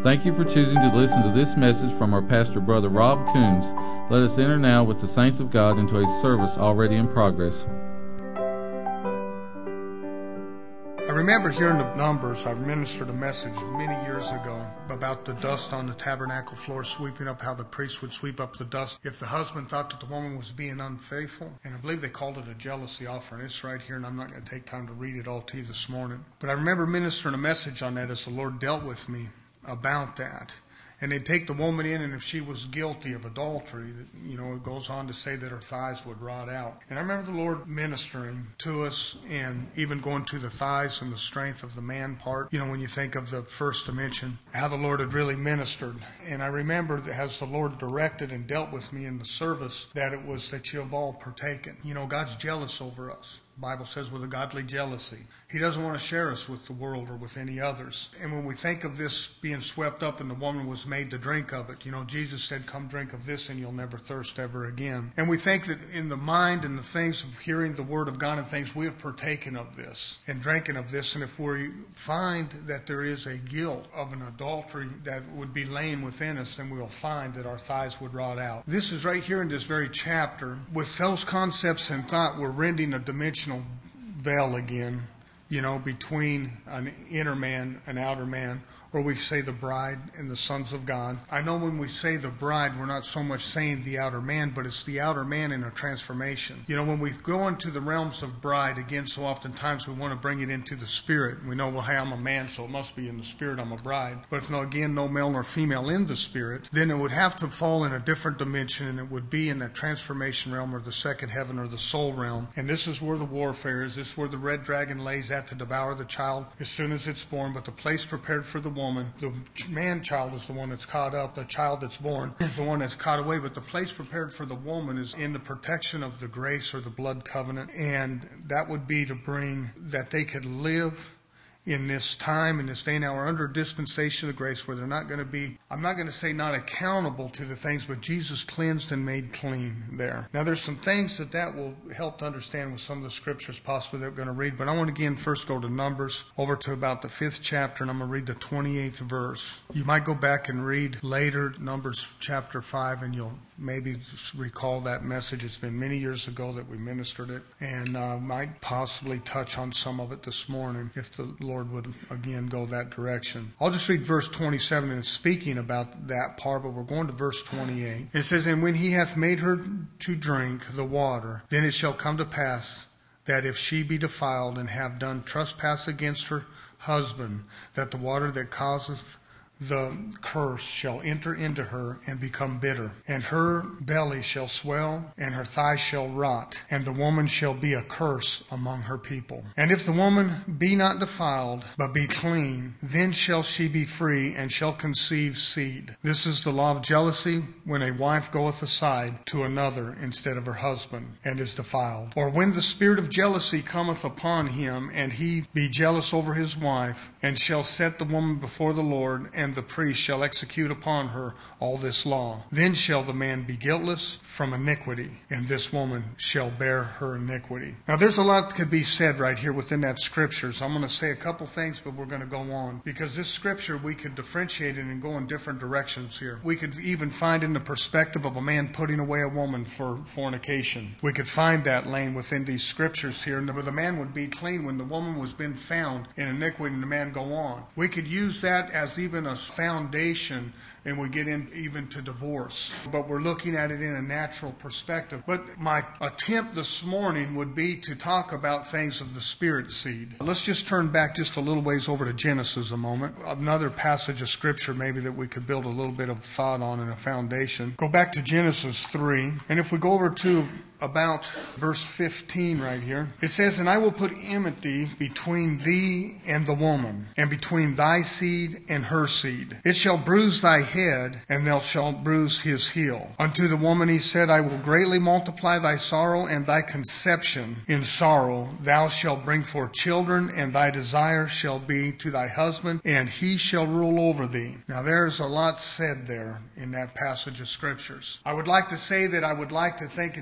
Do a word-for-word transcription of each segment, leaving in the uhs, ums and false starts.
Thank you for choosing to listen to this message from our pastor, Brother Rob Coons. Let us enter now with the saints of God into a service already in progress. I remember hearing the Numbers. I ministered a message many years ago about the dust on the tabernacle floor sweeping up, how the priest would sweep up the dust if the husband thought that the woman was being unfaithful. And I believe they called it a jealousy offering. It's right here, and I'm not going to take time to read it all to you this morning. But I remember ministering a message on that as the Lord dealt with me about that. And they'd take the woman in, and if she was guilty of adultery, you know, it goes on to say that her thighs would rot out. And I remember the Lord ministering to us and even going to the thighs and the strength of the man part. You know, when you think of the first dimension, how the Lord had really ministered. And I remember that as the Lord directed and dealt with me in the service, that it was that you have all partaken. You know, God's jealous over us. The Bible says with a godly jealousy. He doesn't want to share us with the world or with any others. And when we think of this being swept up and the woman was made to drink of it, you know, Jesus said, come drink of this and you'll never thirst ever again. And we think that in the mind and the things of hearing the word of God and things, we have partaken of this and drinking of this. And if we find that there is a guilt of an adultery that would be laying within us, then we will find that our thighs would rot out. This is right here in this very chapter. With those concepts in thought, we're rending a dimensional veil again, you know, between an inner man, an outer man, or we say the bride and the sons of God. I know when we say the bride, we're not so much saying the outer man, but it's the outer man in a transformation. You know, when we go into the realms of bride, again, so oftentimes we want to bring it into the spirit. We know, well, hey, I'm a man, so it must be in the spirit, I'm a bride. But if, no, again, no male nor female in the spirit, then it would have to fall in a different dimension, and it would be in that transformation realm or the second heaven or the soul realm. And this is where the warfare is. This is where the red dragon lays at to devour the child as soon as it's born. But the place prepared for the woman, the man-child is the one that's caught up. The child that's born is the one that's caught away. But the place prepared for the woman is in the protection of the grace or the blood covenant. And that would be to bring that they could live in this time, in this day and hour, under dispensation of grace, where they're not going to be, I'm not going to say not accountable to the things, but Jesus cleansed and made clean there. Now, there's some things that that will help to understand with some of the scriptures possibly that we're going to read, but I want to again first go to Numbers, over to about the fifth chapter, and I'm going to read the twenty-eighth verse. You might go back and read later Numbers chapter five, and you'll maybe recall that message. It's been many years ago that we ministered it, and uh, might possibly touch on some of it this morning if the Lord would again go that direction. I'll just read verse twenty-seven, and it's speaking about that part, but we're going to verse twenty-eight. It says, and when he hath made her to drink the water, then it shall come to pass that if she be defiled and have done trespass against her husband, that the water that causeth the curse shall enter into her and become bitter, and her belly shall swell, and her thighs shall rot, and the woman shall be a curse among her people. And if the woman be not defiled, but be clean, then shall she be free, and shall conceive seed. This is the law of jealousy, when a wife goeth aside to another instead of her husband, and is defiled. Or when the spirit of jealousy cometh upon him, and he be jealous over his wife, and shall set the woman before the Lord, and the priest shall execute upon her all this law. Then shall the man be guiltless from iniquity, and this woman shall bear her iniquity. Now, there's a lot that could be said right here within that scripture. So I'm going to say a couple things, but we're going to go on. Because this scripture, we could differentiate it and go in different directions here. We could even find in the perspective of a man putting away a woman for fornication. We could find that laying within these scriptures here, and where the man would be clean when the woman was been found in iniquity, and the man go on. We could use that as even a foundation, and we get in even to divorce. But we're looking at it in a natural perspective. But my attempt this morning would be to talk about things of the spirit seed. Let's just turn back just a little ways over to Genesis a moment. Another passage of scripture maybe that we could build a little bit of thought on and a foundation. Go back to Genesis three. And if we go over to about verse fifteen right here, it says, and I will put enmity between thee and the woman, and between thy seed and her seed. It shall bruise thy head, and thou shalt bruise his heel. Unto the woman he said, I will greatly multiply thy sorrow and thy conception. In sorrow thou shalt bring forth children, and thy desire shall be to thy husband, and he shall rule over thee. Now there's a lot said there in that passage of scriptures. I would like to say that I would like to think and just keep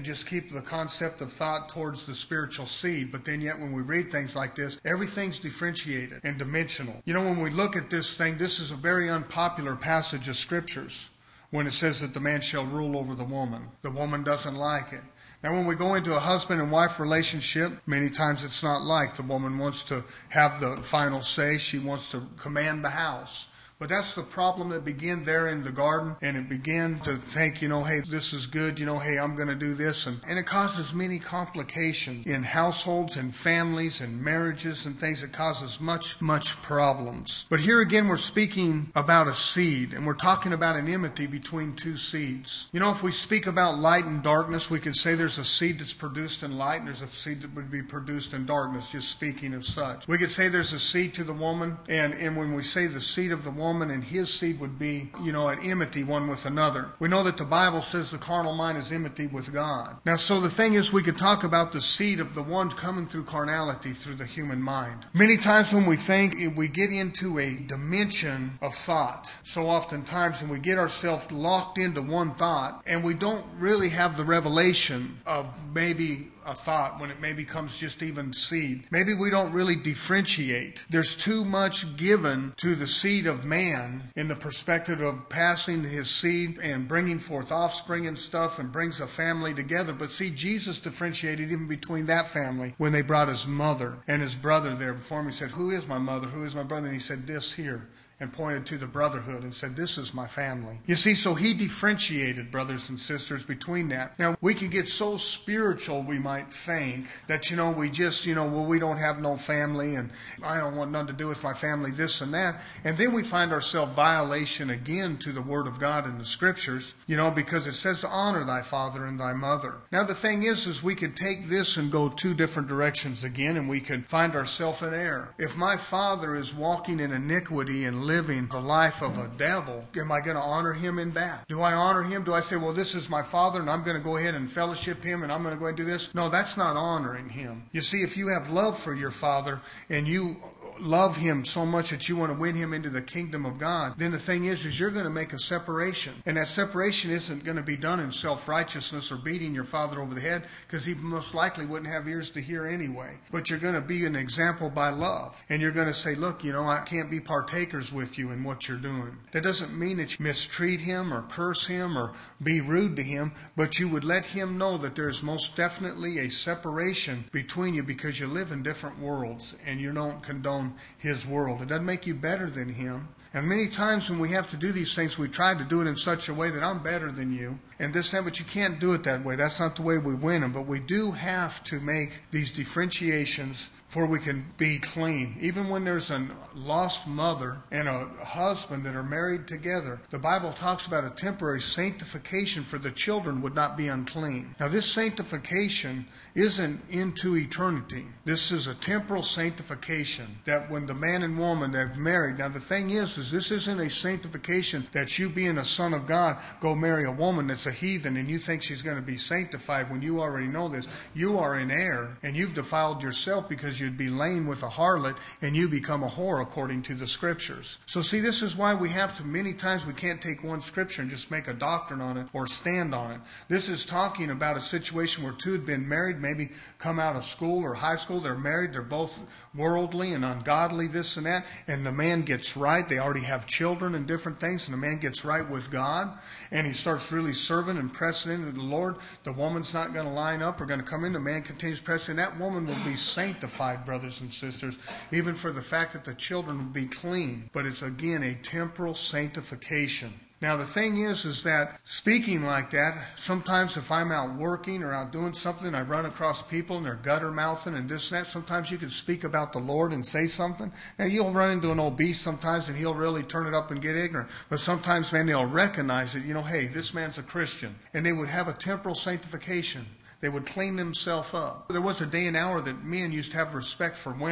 the concept of thought towards the spiritual seed, but then yet when we read things like this, everything's differentiated and dimensional. You know, when we look at this thing, this is a very unpopular passage of scriptures when it says that the man shall rule over the woman. The woman doesn't like it. Now, when we go into a husband and wife relationship, many times it's not like the woman wants to have the final say. She wants to command the house. But that's the problem that began there in the garden, and it began to think, you know, hey, this is good, you know, hey, I'm going to do this. And, and it causes many complications in households and families and marriages and things. It causes much, much problems. But here again, we're speaking about a seed, and we're talking about an enmity between two seeds. You know, if we speak about light and darkness, we could say there's a seed that's produced in light, and there's a seed that would be produced in darkness, just speaking of such. We could say there's a seed to the woman, and, and when we say the seed of the woman, and his seed would be, you know, an enmity one with another. We know that the Bible says the carnal mind is enmity with God. Now, so the thing is, we could talk about the seed of the one coming through carnality through the human mind. Many times when we think, we get into a dimension of thought. So oftentimes when we get ourselves locked into one thought, and we don't really have the revelation of maybe a thought when it maybe comes just even seed. Maybe we don't really differentiate. There's too much given to the seed of man in the perspective of passing his seed and bringing forth offspring and stuff and brings a family together. But see, Jesus differentiated even between that family when they brought his mother and his brother there before him. He said, who is my mother? Who is my brother? And he said, this here. And pointed to the brotherhood and said, this is my family. You see, so he differentiated, brothers and sisters, between that. Now, we can get so spiritual, we might think, that, you know, we just, you know, well, we don't have no family, and I don't want nothing to do with my family, this and that. And then we find ourselves violation again to the Word of God in the Scriptures, you know, because it says to honor thy father and thy mother. Now, the thing is, is we could take this and go two different directions again, and we could find ourselves in error. If my father is walking in iniquity and living the life of a devil, am I going to honor him in that? Do I honor him? Do I say, well, this is my father and I'm going to go ahead and fellowship him and I'm going to go and do this? No, that's not honoring him. You see, if you have love for your father and you love him so much that you want to win him into the kingdom of God, then the thing is, is you're going to make a separation. And that separation isn't going to be done in self-righteousness or beating your father over the head, because he most likely wouldn't have ears to hear anyway. But you're going to be an example by love. And you're going to say, look, you know, I can't be partakers with you in what you're doing. That doesn't mean that you mistreat him or curse him or be rude to him, but you would let him know that there's most definitely a separation between you because you live in different worlds and you don't condone his world. It doesn't make you better than him. And many times when we have to do these things, we try to do it in such a way that I'm better than you. And this and that, but you can't do it that way. That's not the way we win them. But we do have to make these differentiations before we can be clean. Even when there's a lost mother and a husband that are married together, the Bible talks about a temporary sanctification for the children would not be unclean. Now, this sanctification isn't into eternity. This is a temporal sanctification that when the man and woman have married. Now, the thing is, is this isn't a sanctification that you being a son of God go marry a woman that's a heathen and you think she's going to be sanctified when you already know this. You are in error and you've defiled yourself because you'd be laying with a harlot and you become a whore according to the Scriptures. So see, this is why we have to, many times we can't take one Scripture and just make a doctrine on it or stand on it. This is talking about a situation where two had been married, maybe come out of school or high school, they're married, they're both worldly and ungodly, this and that, and the man gets right, they already have children and different things, and the man gets right with God, and he starts really serving and pressing into the Lord. The woman's not going to line up or going to come in, the man continues pressing, that woman will be sanctified, brothers and sisters, even for the fact that the children will be clean. But it's again a temporal sanctification. Now, the thing is, is that speaking like that, sometimes if I'm out working or out doing something, I run across people and they're gutter mouthing and this and that. Sometimes you can speak about the Lord and say something. Now, you'll run into an old beast sometimes and he'll really turn it up and get ignorant. But sometimes, man, they'll recognize it. You know, hey, this man's a Christian. And they would have a temporal sanctification. They would clean themselves up. There was a day and hour that men used to have respect for women.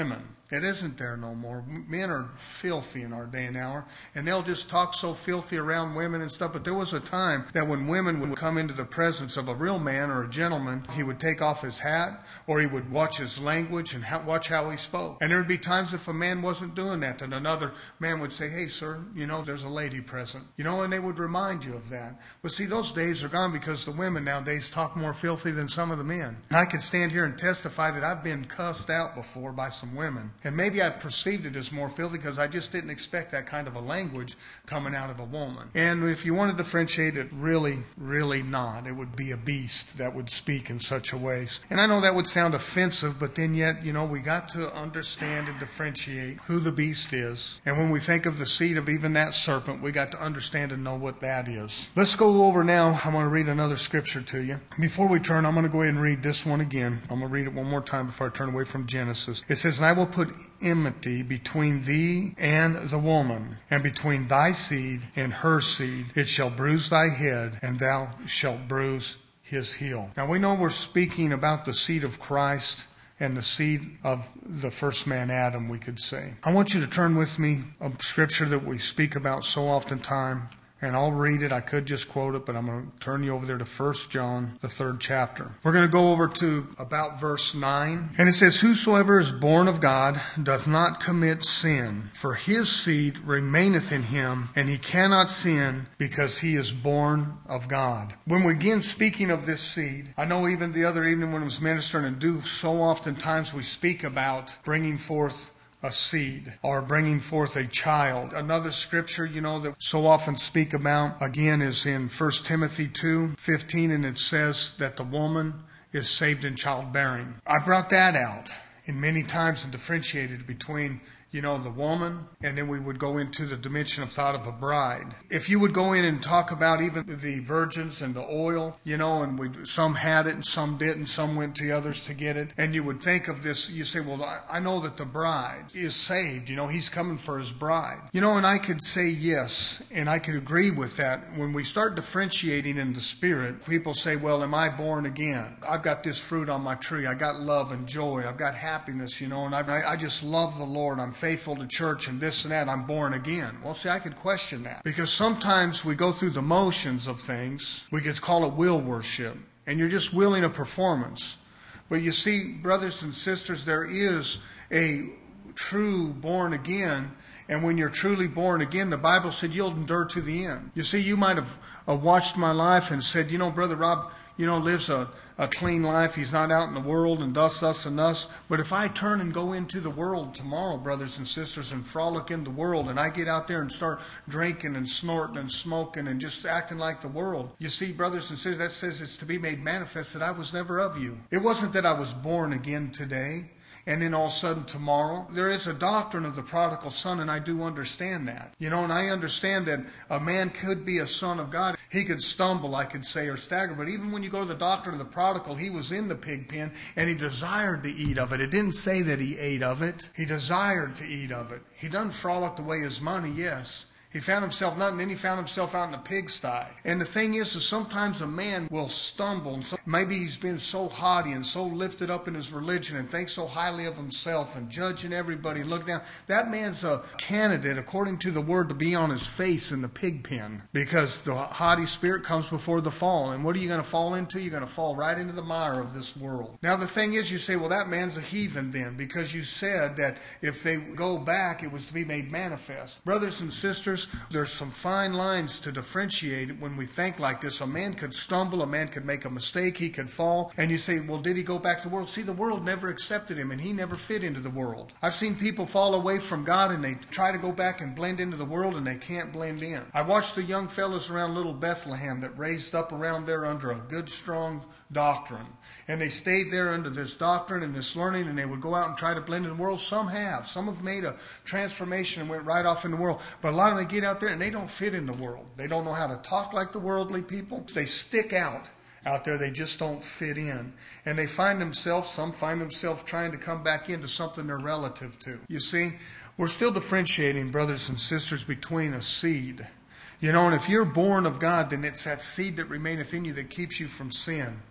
It isn't there no more. Men are filthy in our day and hour, and they'll just talk so filthy around women and stuff. But there was a time that when women would come into the presence of a real man or a gentleman, he would take off his hat, or he would watch his language and ha- watch how he spoke. And there would be times if a man wasn't doing that, that another man would say, "Hey, sir, you know, there's a lady present." You know, and they would remind you of that. But see, those days are gone because the women nowadays talk more filthy than some of the men. And I could stand here and testify that I've been cussed out before by some women. And maybe I perceived it as more filthy because I just didn't expect that kind of a language coming out of a woman. And if you want to differentiate it, really, really not. It would be a beast that would speak in such a way. And I know that would sound offensive, but then yet, you know, we got to understand and differentiate who the beast is. And when we think of the seed of even that serpent, we got to understand and know what that is. Let's go over now. I'm going to read another scripture to you. Before we turn, I'm going to go ahead and read this one again. I'm going to read it one more time before I turn away from Genesis. It says, "And I will put enmity between thee and the woman, and between thy seed and her seed. It shall bruise thy head, and thou shalt bruise his heel." Now we know we're speaking about the seed of Christ and the seed of the first man, Adam, we could say. I want you to turn with me a scripture that we speak about so oftentimes. And I'll read it. I could just quote it, but I'm going to turn you over there to First John, the third chapter. We're going to go over to about verse nine. And it says, "Whosoever is born of God doth not commit sin, for his seed remaineth in him, and he cannot sin because he is born of God." When we begin speaking of this seed, I know even the other evening when I was ministering, and do so oftentimes we speak about bringing forth a seed or bringing forth a child. Another scripture, you know, that so often speak about, again, is in First Timothy two fifteen, and it says that the woman is saved in childbearing. I brought that out in many times and differentiated between, you know, the woman, and then we would go into the dimension of thought of a bride. If you would go in and talk about even the virgins and the oil, you know, and we some had it and some didn't, some went to others to get it, and you would think of this, you say, well, I know that the bride is saved, you know, he's coming for his bride. You know, and I could say yes, and I could agree with that. When we start differentiating in the spirit, people say, well, am I born again? I've got this fruit on my tree. I got love and joy. I've got happiness, you know, and I, I just love the Lord. I'm faithful to church and this and that. I'm born again. Well, see, I could question that because sometimes we go through the motions of things. We could call it will worship, and you're just willing a performance. But you see, brothers and sisters, there is a true born again. And when you're truly born again, the Bible said you'll endure to the end. You see, you might have uh, watched my life and said, you know, Brother Rob, you know, lives a, a clean life. He's not out in the world and thus, thus, and thus. But if I turn and go into the world tomorrow, brothers and sisters, and frolic in the world, and I get out there and start drinking and snorting and smoking and just acting like the world, you see, brothers and sisters, that says it's to be made manifest that I was never of you. It wasn't that I was born again today, and then all of a sudden tomorrow. There is a doctrine of the prodigal son, and I do understand that. You know, and I understand that a man could be a son of God. He could stumble, I could say, or stagger. But even when you go to the doctrine of the prodigal, he was in the pig pen, and he desired to eat of it. It didn't say that he ate of it. He desired to eat of it. He done frolicked away his money, yes. He found himself not, and then he found himself out in a pigsty. And the thing is, is sometimes a man will stumble. And so maybe he's been so haughty and so lifted up in his religion and thinks so highly of himself and judging everybody, look down. That man's a candidate, according to the word, to be on his face in the pig pen. Because the haughty spirit comes before the fall. And what are you going to fall into? You're going to fall right into the mire of this world. Now the thing is, you say, well, that man's a heathen then, because you said that if they go back, it was to be made manifest. Brothers and sisters, there's some fine lines to differentiate when we think like this. A man could stumble, a man could make a mistake, he could fall, and you say, well, did he go back to the world? See, the world never accepted him, and he never fit into the world. I've seen people fall away from God, and they try to go back and blend into the world, and they can't blend in. I watched the young fellas around Little Bethlehem that raised up around there under a good, strong doctrine. And they stayed there under this doctrine and this learning, and they would go out and try to blend in the world. Some have. Some have made a transformation and went right off in the world. But a lot of them get out there and they don't fit in the world. They don't know how to talk like the worldly people. They stick out out there. They just don't fit in. And they find themselves, some find themselves trying to come back into something they're relative to. You see, we're still differentiating, brothers and sisters, between a seed. You know, and if you're born of God, then it's that seed that remaineth in you that keeps you from sin.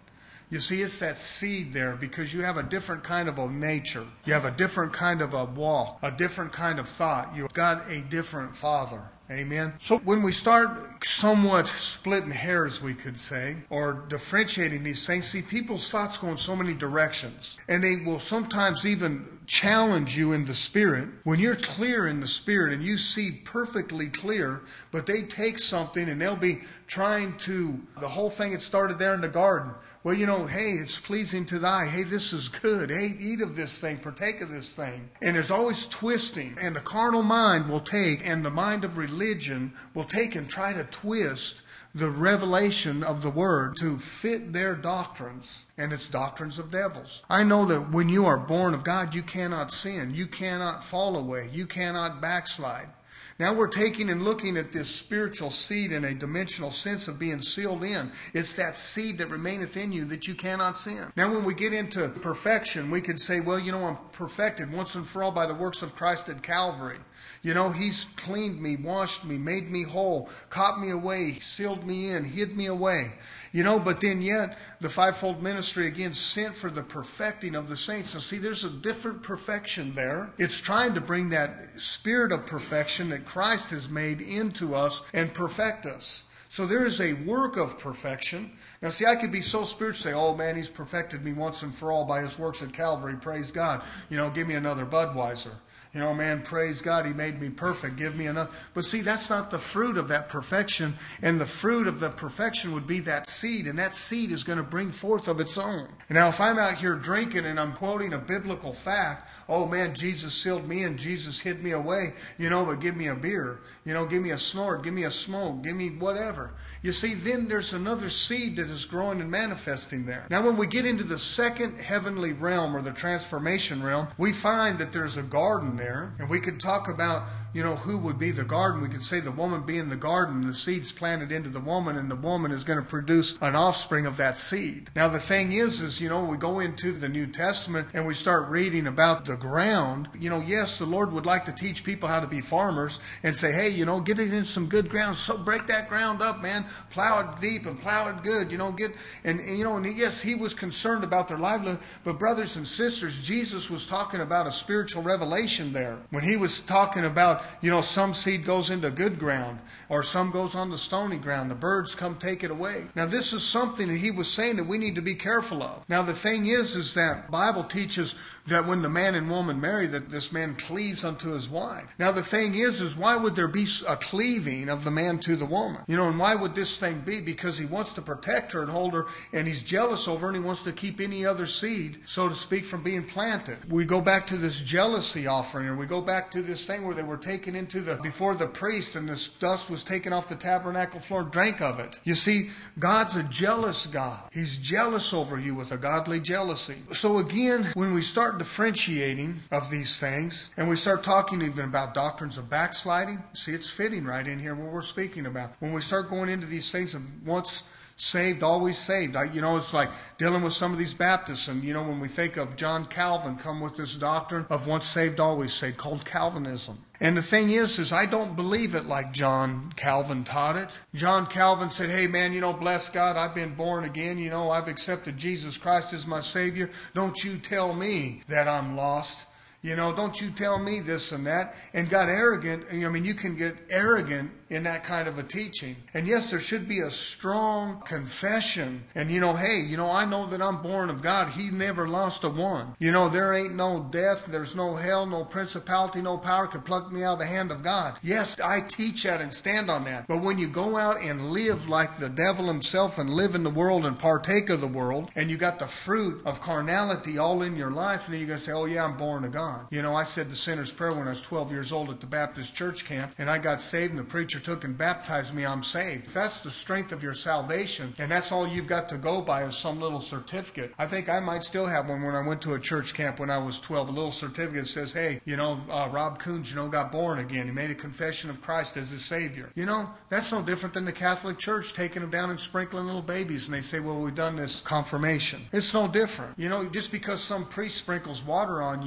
You see, it's that seed there because you have a different kind of a nature. You have a different kind of a walk, a different kind of thought. You've got a different father. Amen. So when we start somewhat splitting hairs, we could say, or differentiating these things, see, people's thoughts go in so many directions. And they will sometimes even challenge you in the spirit. When you're clear in the spirit and you see perfectly clear, but they take something and they'll be trying to, the whole thing had started there in the garden. Well, you know, hey, it's pleasing to thy. Hey, this is good. Hey, eat of this thing. Partake of this thing. And there's always twisting. And the carnal mind will take, and the mind of religion will take and try to twist the revelation of the Word to fit their doctrines. And it's doctrines of devils. I know that when you are born of God, you cannot sin. You cannot fall away. You cannot backslide. Now we're taking and looking at this spiritual seed in a dimensional sense of being sealed in. It's that seed that remaineth in you that you cannot sin. Now when we get into perfection, we could say, well, you know, I'm perfected once and for all by the works of Christ at Calvary. You know, He's cleaned me, washed me, made me whole, caught me away, sealed me in, hid me away. You know, but then yet the fivefold ministry again sent for the perfecting of the saints. So see, there's a different perfection there. It's trying to bring that spirit of perfection that Christ has made into us and perfect us. So there is a work of perfection. Now see, I could be so spiritual, say, oh man, He's perfected me once and for all by His works at Calvary. Praise God. You know, give me another Budweiser. You know, man, praise God, He made me perfect. Give me enough. But see, that's not the fruit of that perfection. And the fruit of the perfection would be that seed. And that seed is going to bring forth of its own. And now, if I'm out here drinking and I'm quoting a biblical fact, oh man, Jesus sealed me and Jesus hid me away. You know, but give me a beer. You know, give me a snort. Give me a smoke. Give me whatever. You see, then there's another seed that is growing and manifesting there. Now, when we get into the second heavenly realm or the transformation realm, we find that there's a garden there. And we could talk about, you know, who would be the garden. We could say the woman being the garden, the seed's planted into the woman, and the woman is going to produce an offspring of that seed. Now, the thing is, is, you know, we go into the New Testament and we start reading about the ground. You know, yes, the Lord would like to teach people how to be farmers and say, hey, you know, get it in some good ground. So break that ground up, man. Plow it deep and plow it good. You know, get, and, and you know, and yes, He was concerned about their livelihood. But brothers and sisters, Jesus was talking about a spiritual revelation there. When He was talking about, you know, some seed goes into good ground or some goes on the stony ground. The birds come take it away. Now, this is something that He was saying that we need to be careful of. Now, the thing is, is that the Bible teaches that when the man and woman marry, that this man cleaves unto his wife. Now, the thing is, is why would there be a cleaving of the man to the woman? You know, and why would this thing be? Because he wants to protect her and hold her, and he's jealous over her, and he wants to keep any other seed, so to speak, from being planted. We go back to this jealousy offering, or we go back to this thing where they were taken into the, before the priest, and this dust was taken off the tabernacle floor and drank of it. You see, God's a jealous God. He's jealous over you with a godly jealousy. So again, when we start differentiating of these things, and we start talking even about doctrines of backsliding, see, it's fitting right in here what we're speaking about. When we start going into these things of once saved, always saved. I, you know, it's like dealing with some of these Baptists. And, you know, when we think of John Calvin come with this doctrine of once saved, always saved, called Calvinism. And the thing is, is I don't believe it like John Calvin taught it. John Calvin said, hey man, you know, bless God, I've been born again. You know, I've accepted Jesus Christ as my Savior. Don't you tell me that I'm lost. You know, don't you tell me this and that. And got arrogant. I mean, you can get arrogant in that kind of a teaching. And yes, there should be a strong confession. And you know, hey, you know, I know that I'm born of God. He never lost a one. You know, there ain't no death, there's no hell, no principality, no power can pluck me out of the hand of God. Yes, I teach that and stand on that. But when you go out and live like the devil himself and live in the world and partake of the world, and you got the fruit of carnality all in your life, and then you're going to say, oh yeah, I'm born of God. You know, I said the sinner's prayer when I was twelve years old at the Baptist church camp, and I got saved, and the preacher took and baptized me, I'm saved. If that's the strength of your salvation, and that's all you've got to go by is some little certificate. I think I might still have one when I went to a church camp when I was twelve. A little certificate that says, hey, you know, uh, Rob Coons, you know, got born again. He made a confession of Christ as his Savior. You know, that's no different than the Catholic Church taking them down and sprinkling little babies, and they say, well, we've done this confirmation. It's no different. You know, just because some priest sprinkles water on you and says,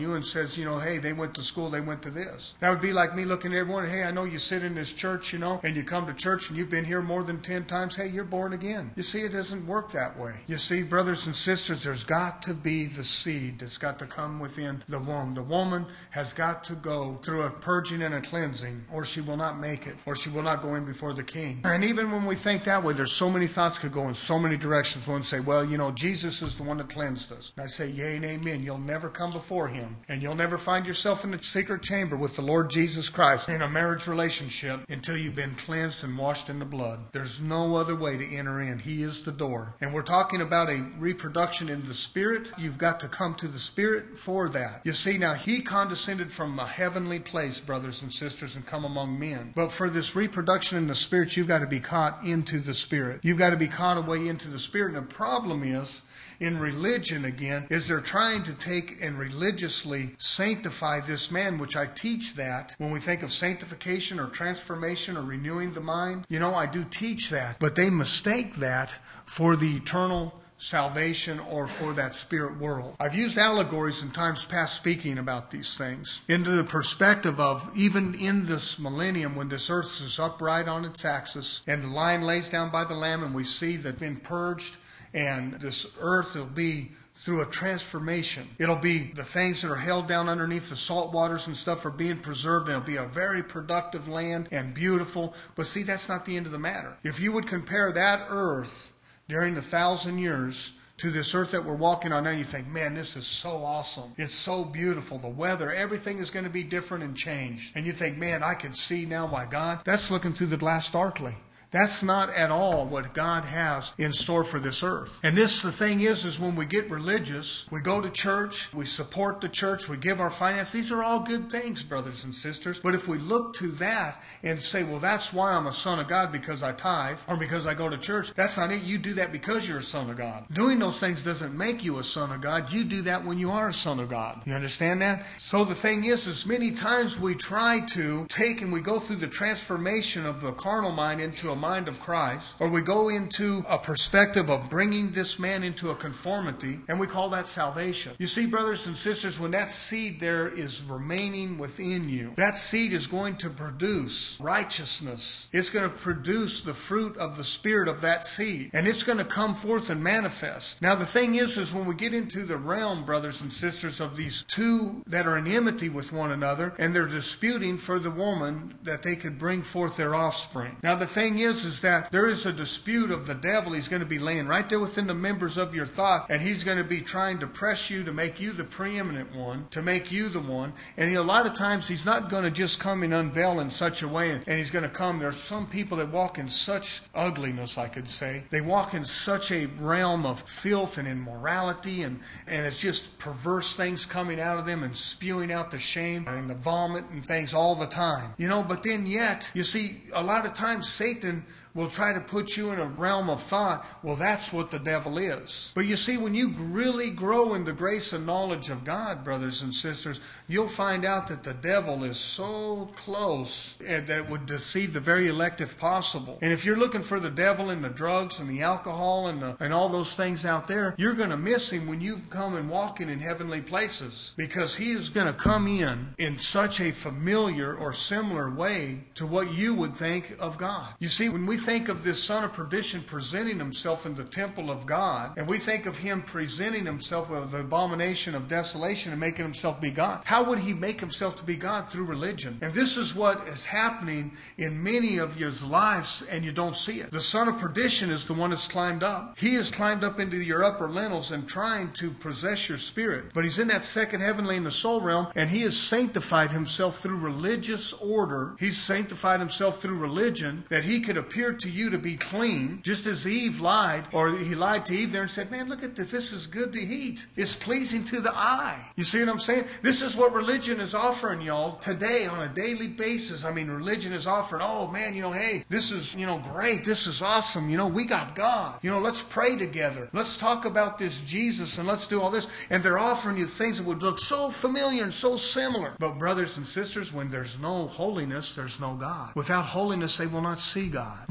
because, you know, hey, they went to school, they went to this. That would be like me looking at everyone, hey, I know you sit in this church, you know, and you come to church and you've been here more than ten times. Hey, you're born again. You see, it doesn't work that way. You see, brothers and sisters, there's got to be the seed that's got to come within the womb. The woman has got to go through a purging and a cleansing, or she will not make it, or she will not go in before the King. And even when we think that way, there's so many thoughts could go in so many directions. One say, well, you know, Jesus is the one that cleansed us. And I say, yea and amen. You'll never come before Him, and you'll never find yourself in the secret chamber with the Lord Jesus Christ in a marriage relationship until you've been cleansed and washed in the blood. There's no other way to enter in. He is the door. And we're talking about a reproduction in the Spirit. You've got to come to the Spirit for that. You see, now He condescended from a heavenly place, brothers and sisters, and come among men. But for this reproduction in the Spirit, you've got to be caught into the Spirit. You've got to be caught away into the Spirit. And the problem is, in religion again, is they're trying to take and religiously sanctify this man, which I teach that when we think of sanctification or transformation or renewing the mind. You know, I do teach that, but they mistake that for the eternal salvation or for that spirit world. I've used allegories in times past speaking about these things into the perspective of even in this millennium when this earth is upright on its axis and the lion lays down by the lamb and we see that been purged, and this earth will be through a transformation. It'll be the things that are held down underneath the salt waters and stuff are being preserved, and it'll be a very productive land and beautiful. But see, that's not the end of the matter. If you would compare that earth during the thousand years to this earth that we're walking on now, you think, man, this is so awesome. It's so beautiful. The weather, everything is going to be different and changed. And you think, man, I can see now why God. That's looking through the glass darkly. That's not at all what God has in store for this earth. And this, the thing is, is when we get religious, we go to church, we support the church, we give our finances. These are all good things, brothers and sisters. But if we look to that and say, well, that's why I'm a son of God, because I tithe or because I go to church, that's not it. You do that because you're a son of God. Doing those things doesn't make you a son of God. You do that when you are a son of God. You understand that? So the thing is, is many times we try to take and we go through the transformation of the carnal mind into a mind of Christ, or we go into a perspective of bringing this man into a conformity, and we call that salvation. You see, brothers and sisters, when that seed there is remaining within you, that seed is going to produce righteousness. It's going to produce the fruit of the Spirit of that seed, and it's going to come forth and manifest. Now, the thing is, is when we get into the realm, brothers and sisters, of these two that are in enmity with one another, and they're disputing for the woman that they could bring forth their offspring. Now, the thing is, is that there is a dispute of the devil. He's going to be laying right there within the members of your thought, and he's going to be trying to press you to make you the preeminent one, to make you the one. And he, a lot of times he's not going to just come and unveil in such a way, and, and he's going to come. There's some people that walk in such ugliness, I could say. They walk in such a realm of filth and immorality, and, and it's just perverse things coming out of them and spewing out the shame and the vomit and things all the time. You know, but then yet, you see, a lot of times Satan will try to put you in a realm of thought, well, that's what the devil is. But you see, when you really grow in the grace and knowledge of God, brothers and sisters, you'll find out that the devil is so close that it would deceive the very elect if possible. And if you're looking for the devil in the drugs and the alcohol and the, and all those things out there, you're going to miss him when you've come and walking in heavenly places, because he is going to come in in such a familiar or similar way to what you would think of God. You see, when we think of this son of perdition presenting himself in the temple of God, and we think of him presenting himself with the abomination of desolation and making himself be God, how would he make himself to be God? Through religion. And this is what is happening in many of your lives, and you don't see it. The son of perdition is the one that's climbed up. He has climbed up into your upper lintels and trying to possess your spirit. But he's in that second heavenly in the soul realm, and he has sanctified himself through religious order. He's sanctified himself through religion, that he could appear to you to be clean, just as Eve lied, or he lied to Eve there and said, man, look at this, this is good to eat. It's pleasing to the eye. You see what I'm saying? This is what religion is offering y'all today on a daily basis. I mean, religion is offering, oh man, you know, hey, this is, you know, great. This is awesome. You know, we got God. You know, let's pray together. Let's talk about this Jesus and let's do all this. And they're offering you things that would look so familiar and so similar. But brothers and sisters, when there's no holiness, there's no God. Without holiness, they will not see God. They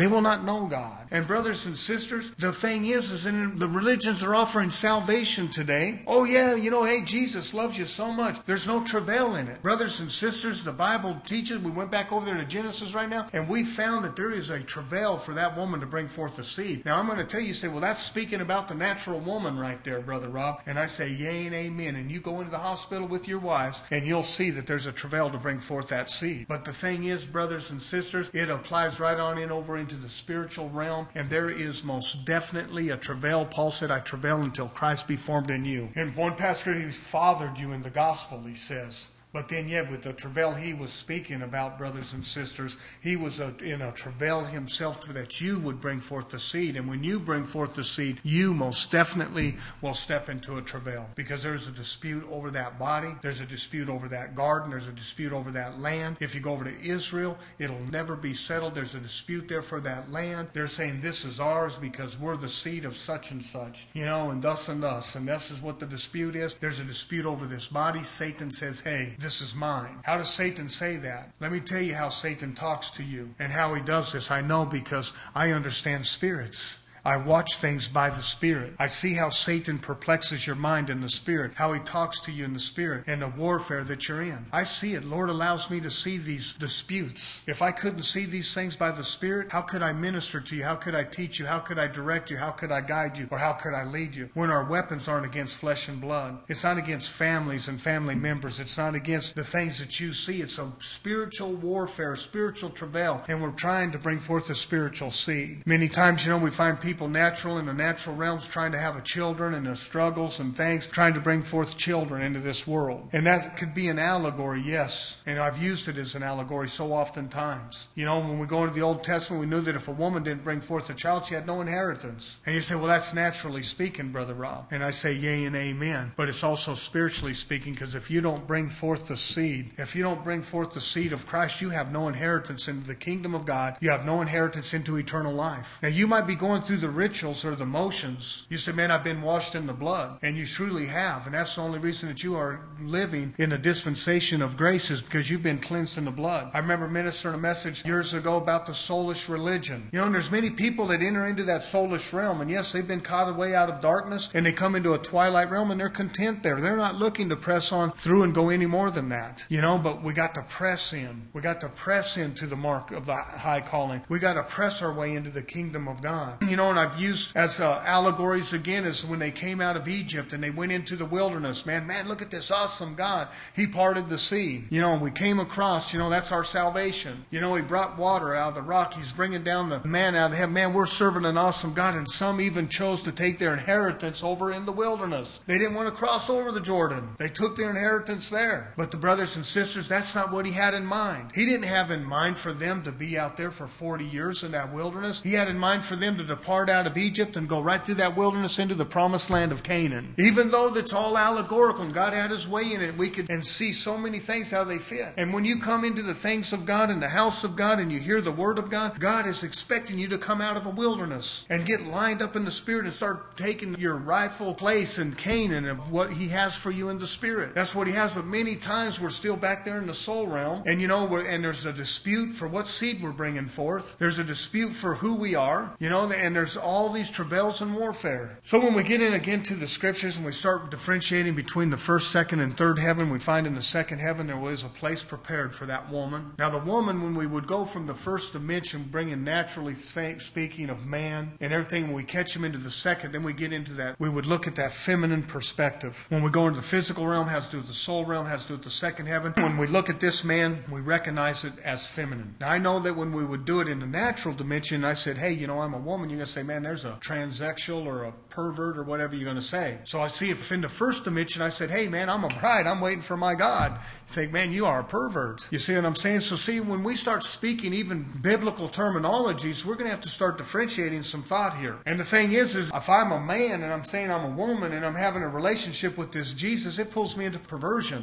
will not know God. And brothers and sisters, the thing is, is in the religions are offering salvation today. Oh yeah, you know, hey, Jesus loves you so much. There's no travail in it. Brothers and sisters, the Bible teaches, we went back over there to Genesis right now, and we found that there is a travail for that woman to bring forth a seed. Now I'm going to tell you, you say, well, that's speaking about the natural woman right there, Brother Rob. And I say, yea and amen. And you go into the hospital with your wives, and you'll see that there's a travail to bring forth that seed. But the thing is, brothers and sisters, it applies right on in over into the spiritual realm, and there is most definitely a travail. Paul said, I travail until Christ be formed in you. And one pastor, he fathered you in the gospel, he says. But then, yeah, with the travail he was speaking about, brothers and sisters, he was a, in a travail himself to that you would bring forth the seed. And when you bring forth the seed, you most definitely will step into a travail. Because there's a dispute over that body. There's a dispute over that garden. There's a dispute over that land. If you go over to Israel, it'll never be settled. There's a dispute there for that land. They're saying this is ours because we're the seed of such and such. You know, and thus and thus. And this is what the dispute is. There's a dispute over this body. Satan says, hey, this is mine. How does Satan say that? Let me tell you how Satan talks to you and how he does this. I know because I understand spirits. I watch things by the Spirit. I see how Satan perplexes your mind in the Spirit, how he talks to you in the Spirit, and the warfare that you're in. I see it. Lord allows me to see these disputes. If I couldn't see these things by the Spirit, how could I minister to you? How could I teach you? How could I direct you? How could I guide you? Or how could I lead you? When our weapons aren't against flesh and blood. It's not against families and family members. It's not against the things that you see. It's a spiritual warfare, spiritual travail, and we're trying to bring forth a spiritual seed. Many times, you know, we find people People natural in the natural realms trying to have a children and the struggles and things, trying to bring forth children into this world. And that could be an allegory, yes. And I've used it as an allegory so oftentimes. You know, when we go into the Old Testament, we knew that if a woman didn't bring forth a child, she had no inheritance. And you say, well, that's naturally speaking, Brother Rob. And I say, yea and amen. But it's also spiritually speaking, because if you don't bring forth the seed, if you don't bring forth the seed of Christ, you have no inheritance into the kingdom of God. You have no inheritance into eternal life. Now, you might be going through the rituals or the motions. You say, man, I've been washed in the blood. And you truly have. And that's the only reason that you are living in a dispensation of grace is because you've been cleansed in the blood. I remember ministering a message years ago about the soulish religion. You know, and there's many people that enter into that soulish realm. And yes, they've been caught away out of darkness and they come into a twilight realm and they're content there. They're not looking to press on through and go any more than that. You know, but we got to press in. We got to press into the mark of the high calling. We got to press our way into the kingdom of God. You know, and I've used as uh, allegories again is when they came out of Egypt and they went into the wilderness. Man, man, look at this awesome God. He parted the sea. You know, and we came across, you know, that's our salvation. You know, he brought water out of the rock. He's bringing down the man out of heaven. Man, we're serving an awesome God. And some even chose to take their inheritance over in the wilderness. They didn't want to cross over the Jordan. They took their inheritance there. But the brothers and sisters, that's not what he had in mind. He didn't have in mind for them to be out there for forty years in that wilderness. He had in mind for them to depart out of Egypt and go right through that wilderness into the promised land of Canaan. Even though that's all allegorical and God had his way in it, we could and see so many things how they fit. And when you come into the things of God and the house of God and you hear the word of God, God is expecting you to come out of a wilderness and get lined up in the Spirit and start taking your rightful place in Canaan of what he has for you in the Spirit. That's what he has. But many times we're still back there in the soul realm. And you know, we're, and there's a dispute for what seed we're bringing forth. There's a dispute for who we are. You know, and there's all these travails and warfare. So when we get in again to the scriptures and we start differentiating between the first, second, and third heaven, we find in the second heaven there was a place prepared for that woman. Now the woman, when we would go from the first dimension, bringing naturally speaking of man and everything, when we catch him into the second, then we get into that, we would look at that feminine perspective. When we go into the physical realm, it has to do with the soul realm, has to do with the second heaven. When we look at this man, we recognize it as feminine. Now I know that when we would do it in the natural dimension, I said, hey, you know, I'm a woman, you're going to say, man, there's a transsexual or a pervert or whatever you're going to say. So I see if in the first dimension I said, hey man, I'm a bride, I'm waiting for my God. You think, man, you are a pervert. You see what I'm saying? So see, when we start speaking even biblical terminologies, we're going to have to start differentiating some thought here. And the thing is, is if I'm a man and I'm saying I'm a woman and I'm having a relationship with this Jesus, it pulls me into perversion.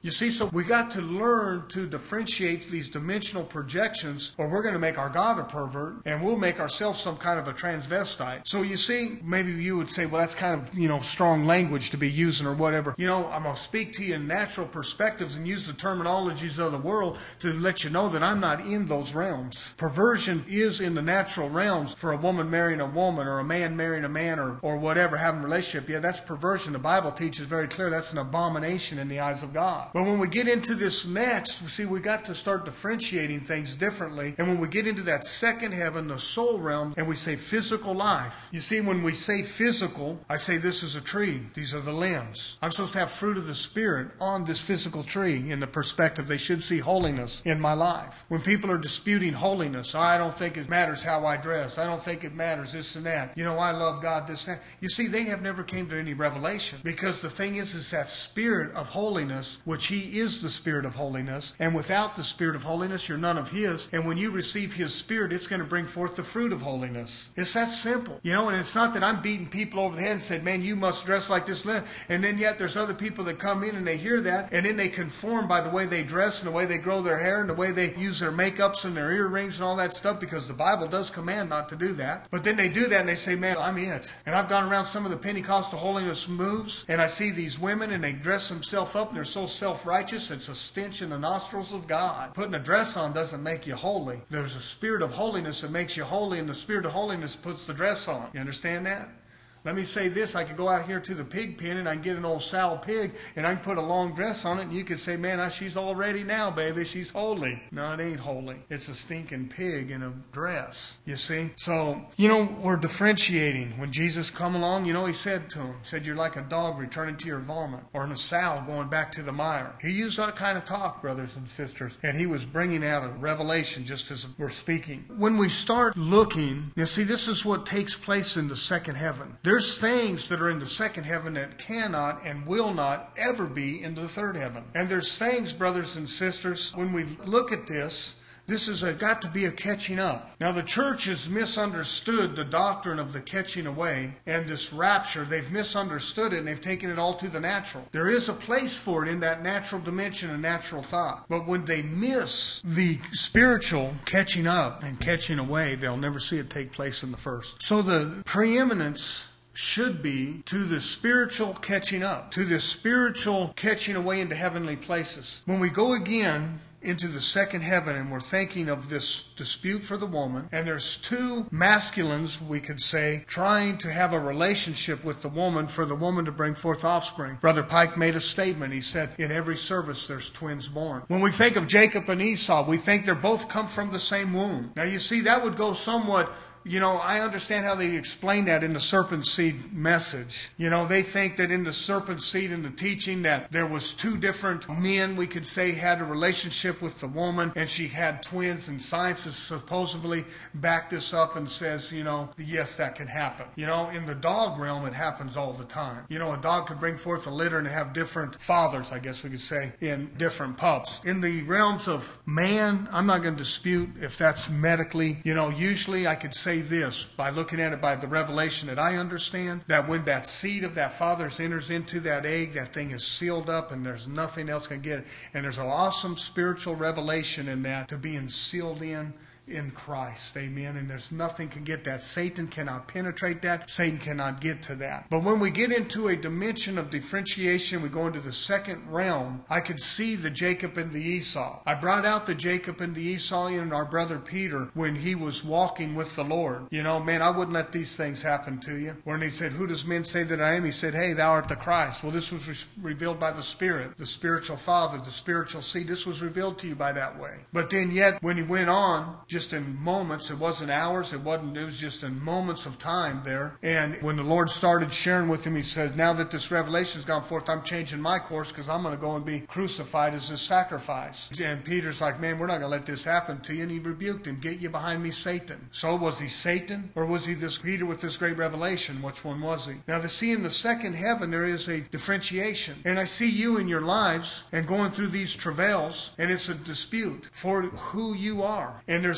You see, so we got to learn to differentiate these dimensional projections, or we're going to make our God a pervert, and we'll make ourselves some kind of a transvestite. So you see, maybe you would say, well, that's kind of, you know, strong language to be using or whatever. You know, I'm going to speak to you in natural perspectives and use the terminologies of the world to let you know that I'm not in those realms. Perversion is in the natural realms for a woman marrying a woman, or a man marrying a man, or, or whatever, having a relationship. Yeah, that's perversion. The Bible teaches very clear that's an abomination in the eyes of God. But when we get into this next, see, we got to start differentiating things differently. And when we get into that second heaven, the soul realm, and we say physical life, you see, when we say physical, I say this is a tree. These are the limbs. I'm supposed to have fruit of the Spirit on this physical tree in the perspective. They should see holiness in my life. When people are disputing holiness, I don't think it matters how I dress. I don't think it matters this and that. You know, I love God, this and that. You see, they have never came to any revelation, because the thing is, is that spirit of holiness, which He is the Spirit of holiness, and without the Spirit of holiness, you're none of His. And when you receive His Spirit, it's going to bring forth the fruit of holiness. It's that simple. You know, and it's not that I'm beating people over the head and said, man, you must dress like this. And then yet there's other people that come in and they hear that, and then they conform by the way they dress and the way they grow their hair and the way they use their makeups and their earrings and all that stuff, because the Bible does command not to do that. But then they do that and they say, man, I'm it. And I've gone around some of the Pentecostal holiness moves, and I see these women and they dress themselves up and they're so self-righteous, it's a stench in the nostrils of God. Putting a dress on doesn't make you holy. There's a spirit of holiness that makes you holy, and the spirit of holiness puts the dress on. You understand that? Let me say this, I could go out here to the pig pen and I can get an old sow pig and I can put a long dress on it, and you could say, man, she's all ready now, baby. She's holy. No, it ain't holy. It's a stinking pig in a dress, you see. So, you know, we're differentiating. When Jesus come along, you know, He said to him, He said, you're like a dog returning to your vomit, or a sow going back to the mire. He used that kind of talk, brothers and sisters, and He was bringing out a revelation just as we're speaking. When we start looking, you see, this is what takes place in the second heaven. There There's things that are in the second heaven that cannot and will not ever be in the third heaven. And there's things, brothers and sisters, when we look at this, this has got to be a catching up. Now, the church has misunderstood the doctrine of the catching away and this rapture. They've misunderstood it, and they've taken it all to the natural. There is a place for it in that natural dimension and natural thought. But when they miss the spiritual catching up and catching away, they'll never see it take place in the first. So the preeminence should be to the spiritual catching up, to the spiritual catching away into heavenly places. When we go again into the second heaven and we're thinking of this dispute for the woman, and there's two masculines, we could say, trying to have a relationship with the woman for the woman to bring forth offspring. Brother Pike made a statement. He said, in every service there's twins born. When we think of Jacob and Esau, we think they're both come from the same womb. Now you see, that would go somewhat. You know, I understand how they explain that in the serpent seed message. You know, they think that in the serpent seed, in the teaching, that there was two different men, we could say, had a relationship with the woman, and she had twins, and science has supposedly backed this up and says, you know, yes, that can happen. You know, in the dog realm, it happens all the time. You know, a dog could bring forth a litter and have different fathers, I guess we could say, in different pups. In the realms of man, I'm not going to dispute if that's medically, you know, usually I could say this by looking at it by the revelation that I understand, that when that seed of that father enters into that egg, that thing is sealed up and there's nothing else can get it. And there's an awesome spiritual revelation in that, to being sealed in in Christ. Amen. And there's nothing can get that. Satan cannot penetrate that. Satan cannot get to that. But when we get into a dimension of differentiation, we go into the second realm, I could see the Jacob and the Esau. I brought out the Jacob and the Esau in our brother Peter when he was walking with the Lord. You know, man, I wouldn't let these things happen to you. When he said, who does men say that I am? He said, hey, thou art the Christ. Well, this was re- revealed by the Spirit, the spiritual father, the spiritual seed. This was revealed to you by that way. But then yet, when he went on, just in moments, it wasn't hours, it wasn't, it was just in moments of time there. And when the Lord started sharing with him, he says, now that this revelation has gone forth, I'm changing my course because I'm going to go and be crucified as a sacrifice. And Peter's like, man, we're not going to let this happen to you. And he rebuked him, get you behind me, Satan. So was he Satan, or was he this Peter with this great revelation? Which one was he? Now to see in the second heaven, there is a differentiation. And I see you in your lives and going through these travails, and it's a dispute for who you are. And there's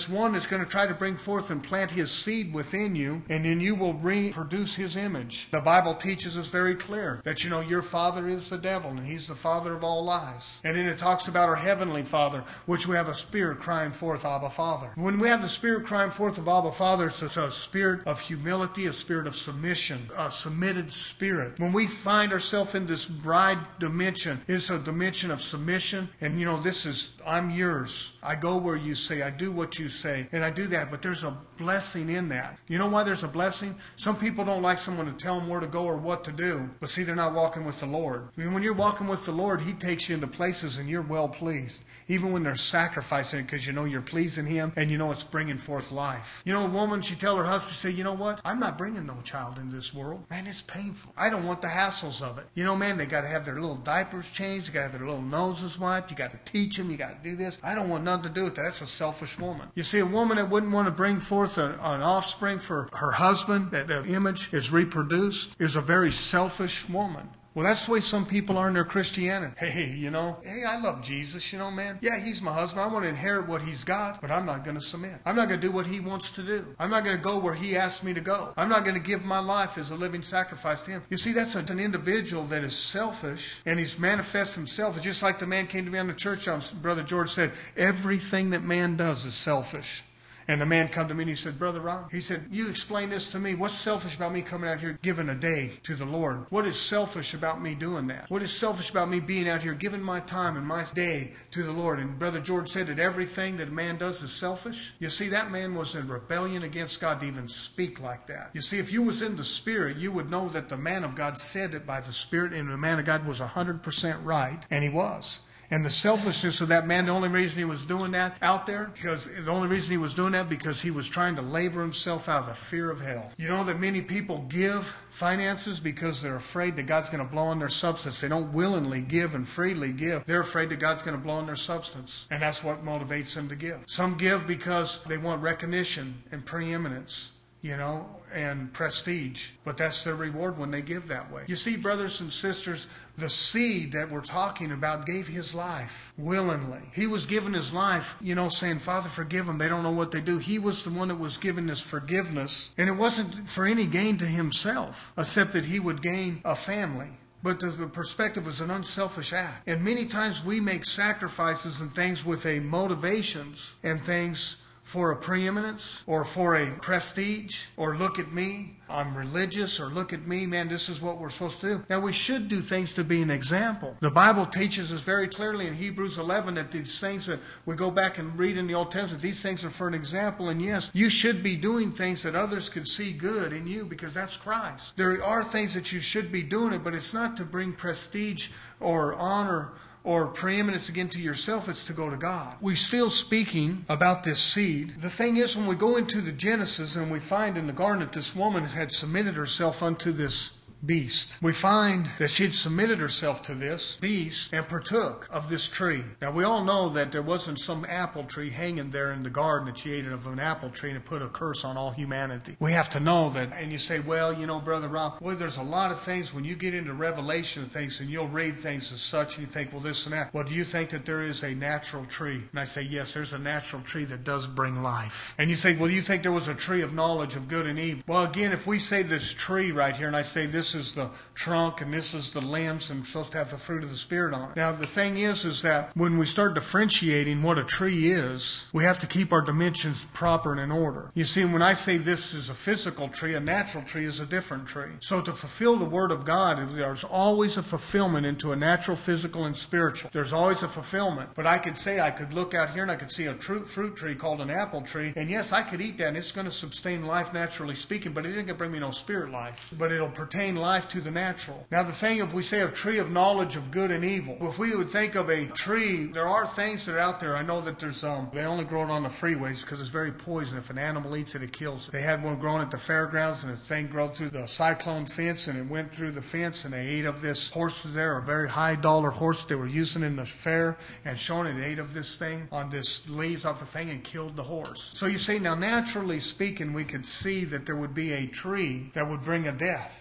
this one is going to try to bring forth and plant his seed within you, and then you will reproduce his image. The Bible teaches us very clear that, you know, your father is the devil, and he's the father of all lies. And then it talks about our heavenly Father, which we have a spirit crying forth, Abba, Father. When we have the spirit crying forth of Abba, Father, it's a spirit of humility, a spirit of submission, a submitted spirit. When we find ourselves in this bride dimension, it's a dimension of submission. And, you know, this is, I'm yours. I go where you say. I do what you say. And I do that. But there's a blessing in that. You know why there's a blessing? Some people don't like someone to tell them where to go or what to do. But see, they're not walking with the Lord. I mean, when you're walking with the Lord, He takes you into places and you're well pleased. Even when they're sacrificing it, because you know you're pleasing Him and you know it's bringing forth life. You know, a woman, she tell her husband, say, you know what? I'm not bringing no child into this world. Man, it's painful. I don't want the hassles of it. You know, man, they got to have their little diapers changed. They got to have their little noses wiped. You got to teach them. You got to do this. I don't want nothing to do with that. That's a selfish woman. You see, a woman that wouldn't want to bring forth a, an offspring for her husband, that the image is reproduced, is a very selfish woman. Well, that's the way some people are in their Christianity. Hey, you know, hey, I love Jesus, you know, man. Yeah, He's my husband. I want to inherit what He's got, but I'm not going to submit. I'm not going to do what He wants to do. I'm not going to go where He asks me to go. I'm not going to give my life as a living sacrifice to Him. You see, that's an individual that is selfish, and he's manifests himself. It's just like the man came to me on the church. Brother George said, everything that man does is selfish. And the man come to me and he said, Brother Ron, he said, you explain this to me. What's selfish about me coming out here giving a day to the Lord? What is selfish about me doing that? What is selfish about me being out here giving my time and my day to the Lord? And Brother George said that everything that a man does is selfish. You see, that man was in rebellion against God to even speak like that. You see, if you was in the Spirit, you would know that the man of God said it by the Spirit, and the man of God was one hundred percent right, and he was. And the selfishness of that man, the only reason he was doing that out there, because the only reason he was doing that because he was trying to labor himself out of the fear of hell. You know that many people give finances because they're afraid that God's going to blow on their substance. They don't willingly give and freely give. They're afraid that God's going to blow on their substance. And that's what motivates them to give. Some give because they want recognition and preeminence, you know, and prestige. But that's their reward when they give that way. You see, brothers and sisters, the seed that we're talking about gave his life willingly. He was giving his life, you know, saying, Father, forgive them. They don't know what they do. He was the one that was giving this forgiveness. And it wasn't for any gain to himself, except that he would gain a family. But the perspective was an unselfish act. And many times we make sacrifices and things with a motivations and things for a preeminence or for a prestige or look at me, I'm religious, or look at me, man, this is what we're supposed to do. Now, we should do things to be an example. The Bible teaches us very clearly in Hebrews eleven that these things that we go back and read in the Old Testament, these things are for an example. And yes, you should be doing things that others could see good in you because that's Christ. There are things that you should be doing it, but it's not to bring prestige or honor or preeminence again to yourself, it's to go to God. We're still speaking about this seed. The thing is, when we go into the Genesis and we find in the garden that this woman had submitted herself unto this beast, we find that she had submitted herself to this beast and partook of this tree. Now, we all know that there wasn't some apple tree hanging there in the garden that she ate of an apple tree and it put a curse on all humanity. We have to know that. And you say, well, you know, Brother Rob, boy, there's a lot of things when you get into revelation of things and you'll read things as such and you think, well, this and that. Well, do you think that there is a natural tree? And I say, yes, there's a natural tree that does bring life. And you think, well, do you think there was a tree of knowledge of good and evil? Well, again, if we say this tree right here and I say this This is the trunk and this is the limbs and supposed to have the fruit of the Spirit on it. Now, the thing is, is that when we start differentiating what a tree is, we have to keep our dimensions proper and in order. You see, when I say this is a physical tree, a natural tree is a different tree. So to fulfill the Word of God, there's always a fulfillment into a natural, physical, and spiritual. There's always a fulfillment. But I could say, I could look out here and I could see a true fruit tree called an apple tree. And yes, I could eat that and it's going to sustain life naturally speaking, but it isn't going to bring me no spirit life. But it'll pertain life to the natural. Now, the thing, if we say a tree of knowledge of good and evil, if we would think of a tree, there are things that are out there. I know that there's um, they only grow it on the freeways because it's very poison. If an animal eats it, it kills it. They had one growing at the fairgrounds, and the thing grew through the cyclone fence, and it went through the fence, and they ate of this horse there, a very high dollar horse they were using in the fair, and showing it ate of this thing on this leaves off the thing and killed the horse. So you see, now naturally speaking, we could see that there would be a tree that would bring a death to fulfill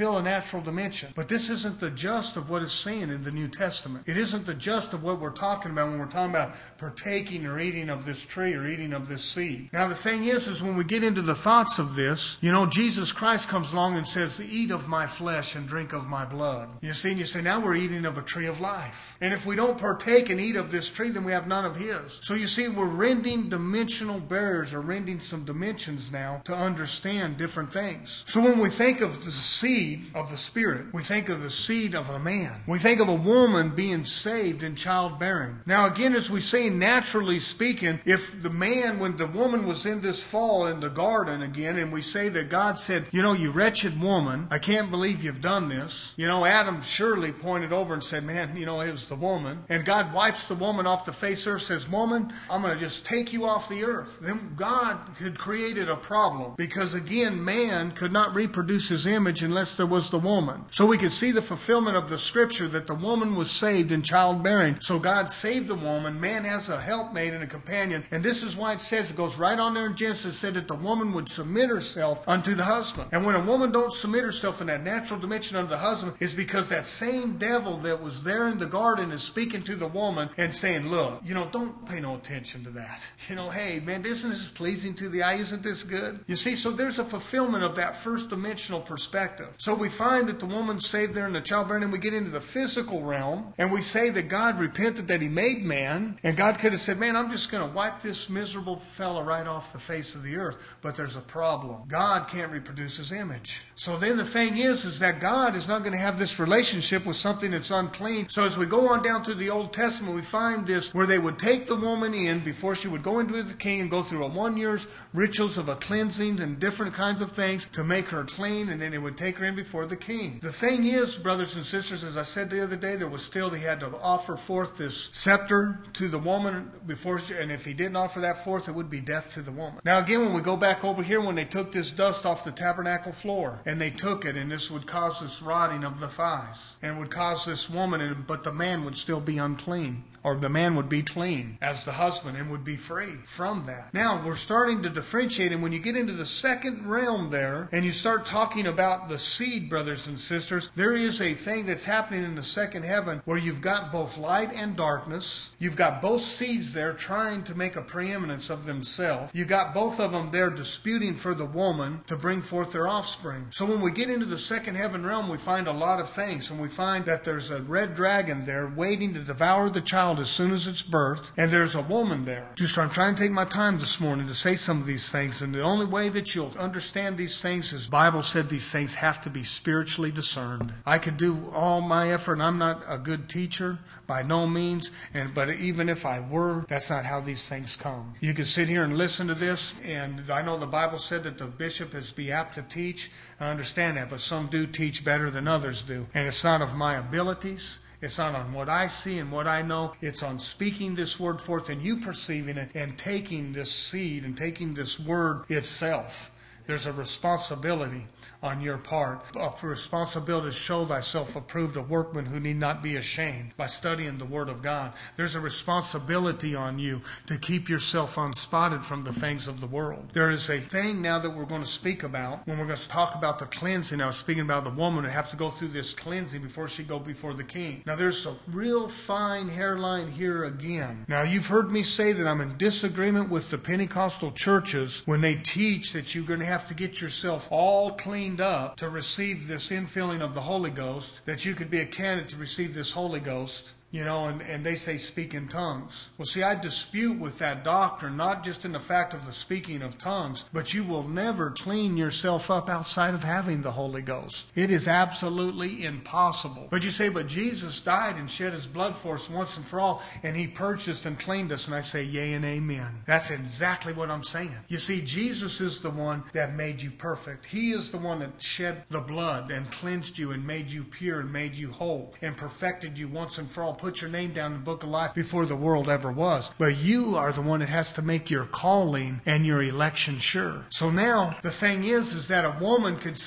fulfill a natural dimension. But this isn't the just of what it's saying in the New Testament. It isn't the just of what we're talking about when we're talking about partaking or eating of this tree or eating of this seed. Now the thing is, is when we get into the thoughts of this, you know, Jesus Christ comes along and says, eat of my flesh and drink of my blood. You see, and you say, now we're eating of a tree of life. And if we don't partake and eat of this tree, then we have none of his. So you see, we're rending dimensional barriers or rending some dimensions now to understand different things. So when we think of the seed of the Spirit, we think of the seed of a man. We think of a woman being saved in childbearing. Now again, as we say, naturally speaking, if the man, when the woman was in this fall in the garden again, and we say that God said, you know, you wretched woman, I can't believe you've done this. You know, Adam surely pointed over and said, man, you know, it was the woman. And God wipes the woman off the face of the earth, says, woman, I'm going to just take you off the earth. Then God had created a problem because again, man could not reproduce his image unless there was the woman. So we could see the fulfillment of the scripture that the woman was saved in childbearing. So God saved the woman. Man has a helpmate and a companion. And this is why it says, it goes right on there in Genesis, said that the woman would submit herself unto the husband. And when a woman don't submit herself in that natural dimension unto the husband, is because that same devil that was there in the garden is speaking to the woman and saying, look, you know, don't pay no attention to that. You know, hey, man, isn't this pleasing to the eye? Isn't this good? You see, so there's a fulfillment of that first dimensional perspective. So we find that the woman's saved there in the childbearing, and we get into the physical realm, and we say that God repented that he made man, and God could have said, man, I'm just going to wipe this miserable fella right off the face of the earth. But there's a problem. God can't reproduce his image. So then the thing is, is that God is not going to have this relationship with something that's unclean. So as we go on down through the Old Testament, we find this where they would take the woman in before she would go into the king and go through a one year's rituals of a cleansing and different kinds of things to make her clean, and then they would take her in before the king. The thing is, brothers and sisters, as I said the other day, there was still, he had to offer forth this scepter to the woman before she, and if he didn't offer that forth, it would be death to the woman. Now again, when we go back over here, when they took this dust off the tabernacle floor, and they took it, and this would cause this rotting of the thighs, and would cause this woman, and, but the man would still be unclean. Or the man would be clean as the husband and would be free from that. Now, we're starting to differentiate, and when you get into the second realm there, and you start talking about the seed, brothers and sisters, there is a thing that's happening in the second heaven where you've got both light and darkness. You've got both seeds there trying to make a preeminence of themselves. You've got both of them there disputing for the woman to bring forth their offspring. So when we get into the second heaven realm, we find a lot of things, and we find that there's a red dragon there waiting to devour the child as soon as it's birthed, and there's a woman there. Just I'm trying to take my time this morning to say some of these things, and the only way that you'll understand these things is the Bible said these things have to be spiritually discerned. I could do all my effort, and I'm not a good teacher by no means, and but even if I were, that's not how these things come. You could sit here and listen to this, and I know the Bible said that the bishop is be apt to teach. I understand that, but some do teach better than others do, and it's not of my abilities. It's not on what I see and what I know. It's on speaking this word forth and you perceiving it and taking this seed and taking this word itself. There's a responsibility on your part, a responsibility to show thyself approved, a workman who need not be ashamed by studying the Word of God. There's a responsibility on you to keep yourself unspotted from the things of the world. There is a thing now that we're going to speak about when we're going to talk about the cleansing. I was speaking about the woman who has to go through this cleansing before she go before the king. Now there's a real fine hairline here again. Now you've heard me say that I'm in disagreement with the Pentecostal churches when they teach that you're going to have to get yourself all cleaned up to receive this infilling of the Holy Ghost, that you could be a candidate to receive this Holy Ghost. You know, and, and they say speak in tongues. Well, see, I dispute with that doctrine, not just in the fact of the speaking of tongues, but you will never clean yourself up outside of having the Holy Ghost. It is absolutely impossible. But you say, but Jesus died and shed his blood for us once and for all, and he purged us and cleaned us. And I say, yea and amen. That's exactly what I'm saying. You see, Jesus is the one that made you perfect. He is the one that shed the blood and cleansed you and made you pure and made you whole and perfected you once and for all. Put your name down in the book of life before the world ever was. But you are the one that has to make your calling and your election sure. So now the thing is, is that a woman could say,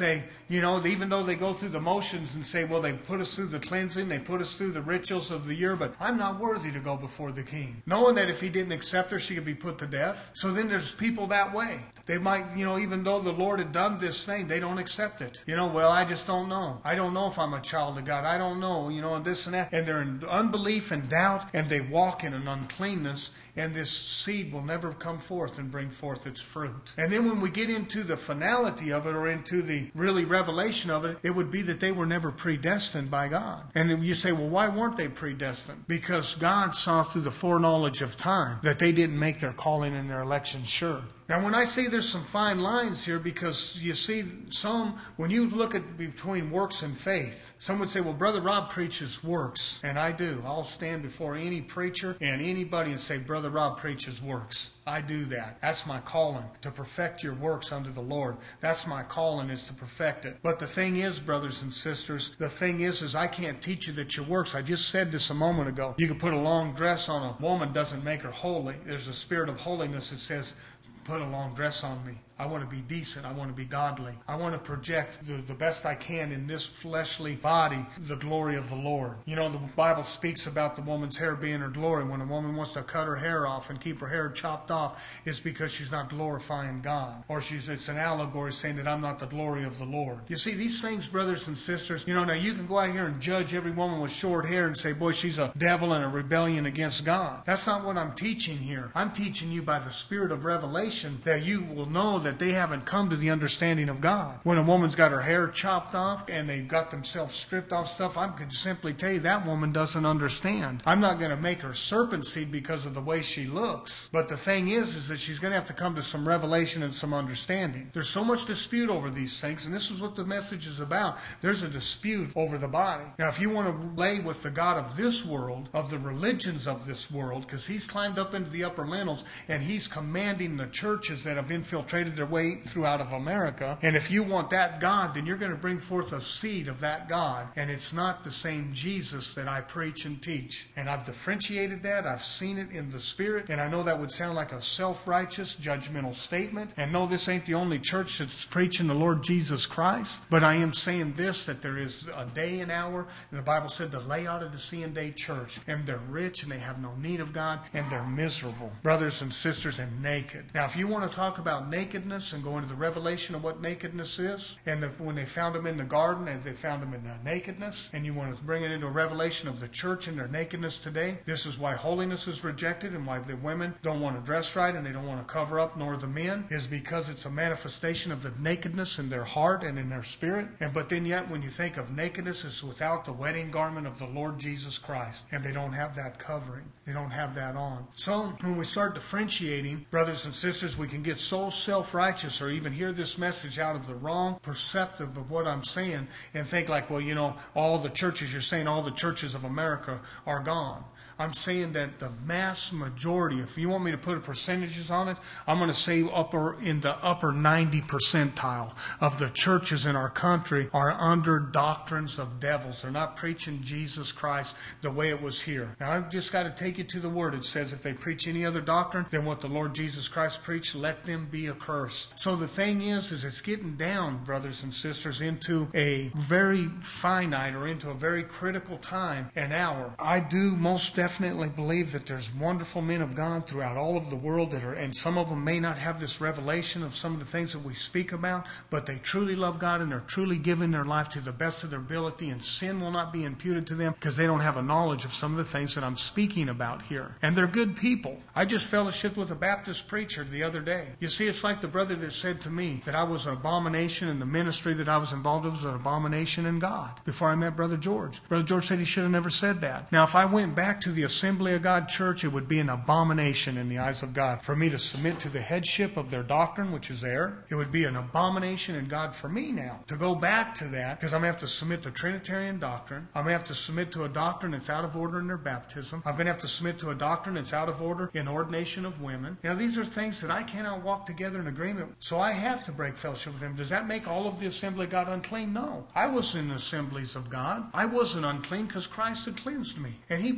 You know, even though they go through the motions and say, well, they put us through the cleansing, they put us through the rituals of the year, but I'm not worthy to go before the king. Knowing that if he didn't accept her, she could be put to death. So then there's people that way. They might, you know, even though the Lord had done this thing, they don't accept it. You know, well, I just don't know. I don't know if I'm a child of God. I don't know, you know, and this and that. And they're in unbelief and doubt, and they walk in an uncleanness, and this seed will never come forth and bring forth its fruit. And then when we get into the finality of it, or into the really revelation of it, it would be that they were never predestined by God. And then you say, well, why weren't they predestined? Because God saw through the foreknowledge of time that they didn't make their calling and their election sure. Now, when I say there's some fine lines here, because you see, some, when you look at between works and faith, some would say, well, Brother Rob preaches works. And I do. I'll stand before any preacher and anybody and say, Brother Rob preaches works. I do that. That's my calling, to perfect your works unto the Lord. That's my calling, is to perfect it. But the thing is, brothers and sisters, the thing is, is I can't teach you that your works. I just said this a moment ago. You can put a long dress on a woman, doesn't make her holy. There's a spirit of holiness that says, put a long dress on me. I want to be decent. I want to be godly. I want to project the, the best I can in this fleshly body, the glory of the Lord. You know, the Bible speaks about the woman's hair being her glory. When a woman wants to cut her hair off and keep her hair chopped off, it's because she's not glorifying God. Or she's it's an allegory saying that I'm not the glory of the Lord. You see, these things, brothers and sisters, you know, now you can go out here and judge every woman with short hair and say, boy, she's a devil and a rebellion against God. That's not what I'm teaching here. I'm teaching you by the spirit of revelation that you will know that that they haven't come to the understanding of God. When a woman's got her hair chopped off and they've got themselves stripped off stuff, I could simply tell you that woman doesn't understand. I'm not going to make her serpent seed because of the way she looks. But the thing is, is that she's going to have to come to some revelation and some understanding. There's so much dispute over these things, and this is what the message is about. There's a dispute over the body. Now, if you want to lay with the God of this world, of the religions of this world, because he's climbed up into the upper lintels and he's commanding the churches that have infiltrated their way throughout of America. And if you want that God, then you're going to bring forth a seed of that God. And it's not the same Jesus that I preach and teach. And I've differentiated that. I've seen it in the Spirit. And I know that would sound like a self-righteous, judgmental statement. And no, this ain't the only church that's preaching the Lord Jesus Christ. But I am saying this, that there is a day and hour. And the Bible said the Laodicean day church. And they're rich and they have no need of God. And they're miserable. Brothers and sisters, and naked. Now, if you want to talk about nakedness, and go into the revelation of what nakedness is, and the, when they found him in the garden, and they found him in uh, nakedness, and you want to bring it into a revelation of the church and their nakedness today, this is why holiness is rejected and why the women don't want to dress right and they don't want to cover up, nor the men, is because it's a manifestation of the nakedness in their heart and in their spirit. And but then yet when you think of nakedness, it's without the wedding garment of the Lord Jesus Christ, and they don't have that covering. They don't have that on. So when we start differentiating, brothers and sisters, we can get so self-righteous or even hear this message out of the wrong perceptive of what I'm saying and think like, well, you know, all the churches, you're saying all the churches of America are gone. I'm saying that the mass majority, if you want me to put percentages on it, I'm going to say upper in the upper ninety percentile of the churches in our country are under doctrines of devils. They're not preaching Jesus Christ the way it was here. Now, I've just got to take you to the Word. It says if they preach any other doctrine than what the Lord Jesus Christ preached, let them be accursed. So the thing is, is it's getting down, brothers and sisters, into a very finite or into a very critical time and hour. I do most definitely definitely believe that there's wonderful men of God throughout all of the world that are, and some of them may not have this revelation of some of the things that we speak about, but they truly love God and they're truly giving their life to the best of their ability, and sin will not be imputed to them because they don't have a knowledge of some of the things that I'm speaking about here. And they're good people. I just fellowshiped with a Baptist preacher the other day. You see, it's like the brother that said to me that I was an abomination in the ministry that I was involved in was an abomination in God before I met Brother George. Brother George said he should have never said that. Now, if I went back to the Assembly of God church, it would be an abomination in the eyes of God for me to submit to the headship of their doctrine, which is error. It would be an abomination in God for me now to go back to that, because I'm going to have to submit to Trinitarian doctrine. I'm going to have to submit to a doctrine that's out of order in their baptism. I'm going to have to submit to a doctrine that's out of order in ordination of women. You know, these are things that I cannot walk together in agreement. So I have to break fellowship with them. Does that make all of the Assembly of God unclean? No. I was in the assemblies of God. I wasn't unclean because Christ had cleansed me. And He brought me out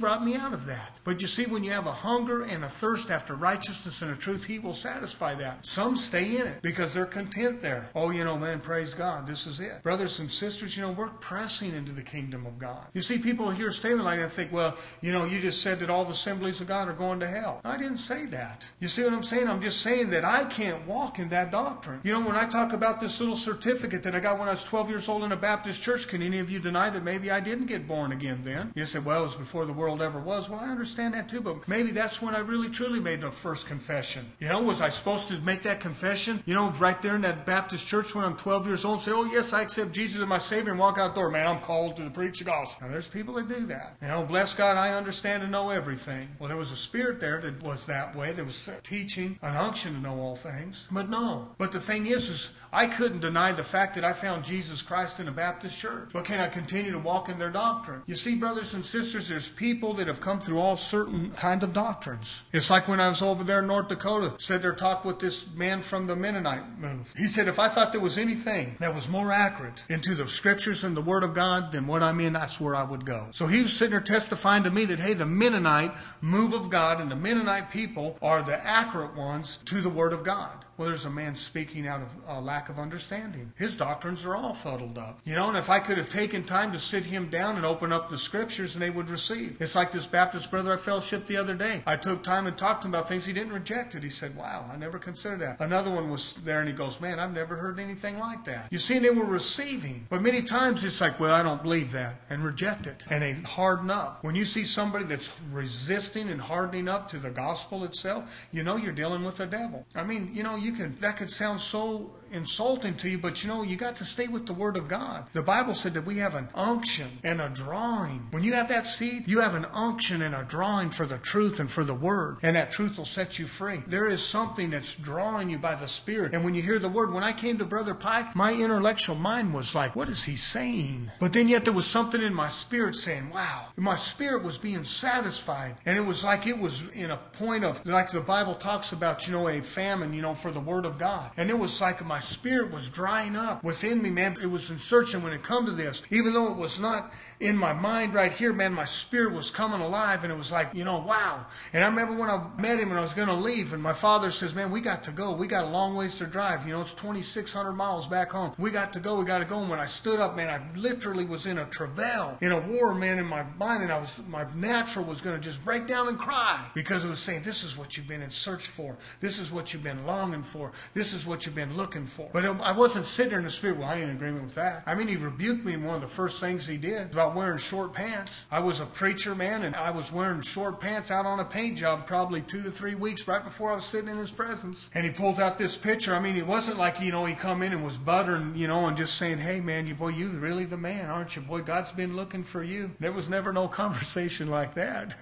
out of that. But you see, when you have a hunger and a thirst after righteousness and the truth, He will satisfy that. Some stay in it because they're content there. Oh, you know, man, praise God, this is it. Brothers and sisters, you know, we're pressing into the kingdom of God. You see, people hear a statement like that and think, well, you know, you just said that all the assemblies of God are going to hell. I didn't say that. You see what I'm saying? I'm just saying that I can't walk in that doctrine. You know, when I talk about this little certificate that I got when I was twelve years old in a Baptist church, can any of you deny that maybe I didn't get born again then? You say, well, it was before the world ever was. Well, I understand that too, but maybe that's when I really truly made the first confession. You know, was I supposed to make that confession, you know, right there in that Baptist church when I'm twelve years old, say, oh, yes, I accept Jesus as my Savior, and walk out the door, man, I'm called to preach the gospel. Now, there's people that do that. You know, bless God, I understand and know everything. Well, there was a spirit there that was that way. There was teaching, an unction to know all things. But no. But the thing is, is I couldn't deny the fact that I found Jesus Christ in a Baptist church. But can I continue to walk in their doctrine? You see, brothers and sisters, there's people that have come through all certain kind of doctrines. It's like when I was over there in North Dakota, said there talk with this man from the Mennonite move. He said, if I thought there was anything that was more accurate into the scriptures and the Word of God than what I'm in, that's where I would go. So he was sitting there testifying to me that, hey, the Mennonite move of God and the Mennonite people are the accurate ones to the Word of God. Well, there's a man speaking out of a lack of understanding. His doctrines are all fuddled up. You know, and if I could have taken time to sit him down and open up the scriptures and they would receive. It's like this Baptist brother I fellowshiped the other day. I took time and talked to him about things. He didn't reject it. He said, wow, I never considered that. Another one was there and he goes, man, I've never heard anything like that. You see, and they were receiving. But many times it's like, well, I don't believe that, and reject it. And they harden up. When you see somebody that's resisting and hardening up to the gospel itself, you know you're dealing with the devil. I mean, you know, you can, that could sound so insulting to you, but you know, you got to stay with the Word of God. The Bible said that we have an unction and a drawing. When you have that seed, you have an unction and a drawing for the truth and for the Word, and that truth will set you free. There is something that's drawing you by the Spirit, and when you hear the Word, when I came to Brother Pike, my intellectual mind was like, what is he saying? But then yet there was something in my spirit saying, wow. My spirit was being satisfied, and it was like it was in a point of, like the Bible talks about, you know, a famine, you know, for the Word of God. And it was like my spirit was drying up within me, man. It was in searching when it come to this. Even though it was not in my mind right here, man, my spirit was coming alive, and it was like, you know, wow. And I remember when I met him and I was going to leave, and my father says, man, we got to go. We got a long ways to drive. You know, it's twenty-six hundred miles back home. We got to go. We got to go. And when I stood up, man, I literally was in a travail, in a war, man, in my mind, and I was, my natural was going to just break down and cry, because it was saying, this is what you've been in search for. This is what you've been longing for. This is what you've been looking for. But I wasn't sitting there in the spirit, well, I ain't in agreement with that. I mean, he rebuked me, and one of the first things he did about wearing short pants. I was a preacher, man, and I was wearing short pants out on a paint job probably two to three weeks right before I was sitting in his presence. And he pulls out this picture. I mean, it wasn't like, you know, he come in and was buttering, you know, and just saying, hey, man, you boy, you really the man, aren't you? Boy, God's been looking for you. There was never no conversation like that.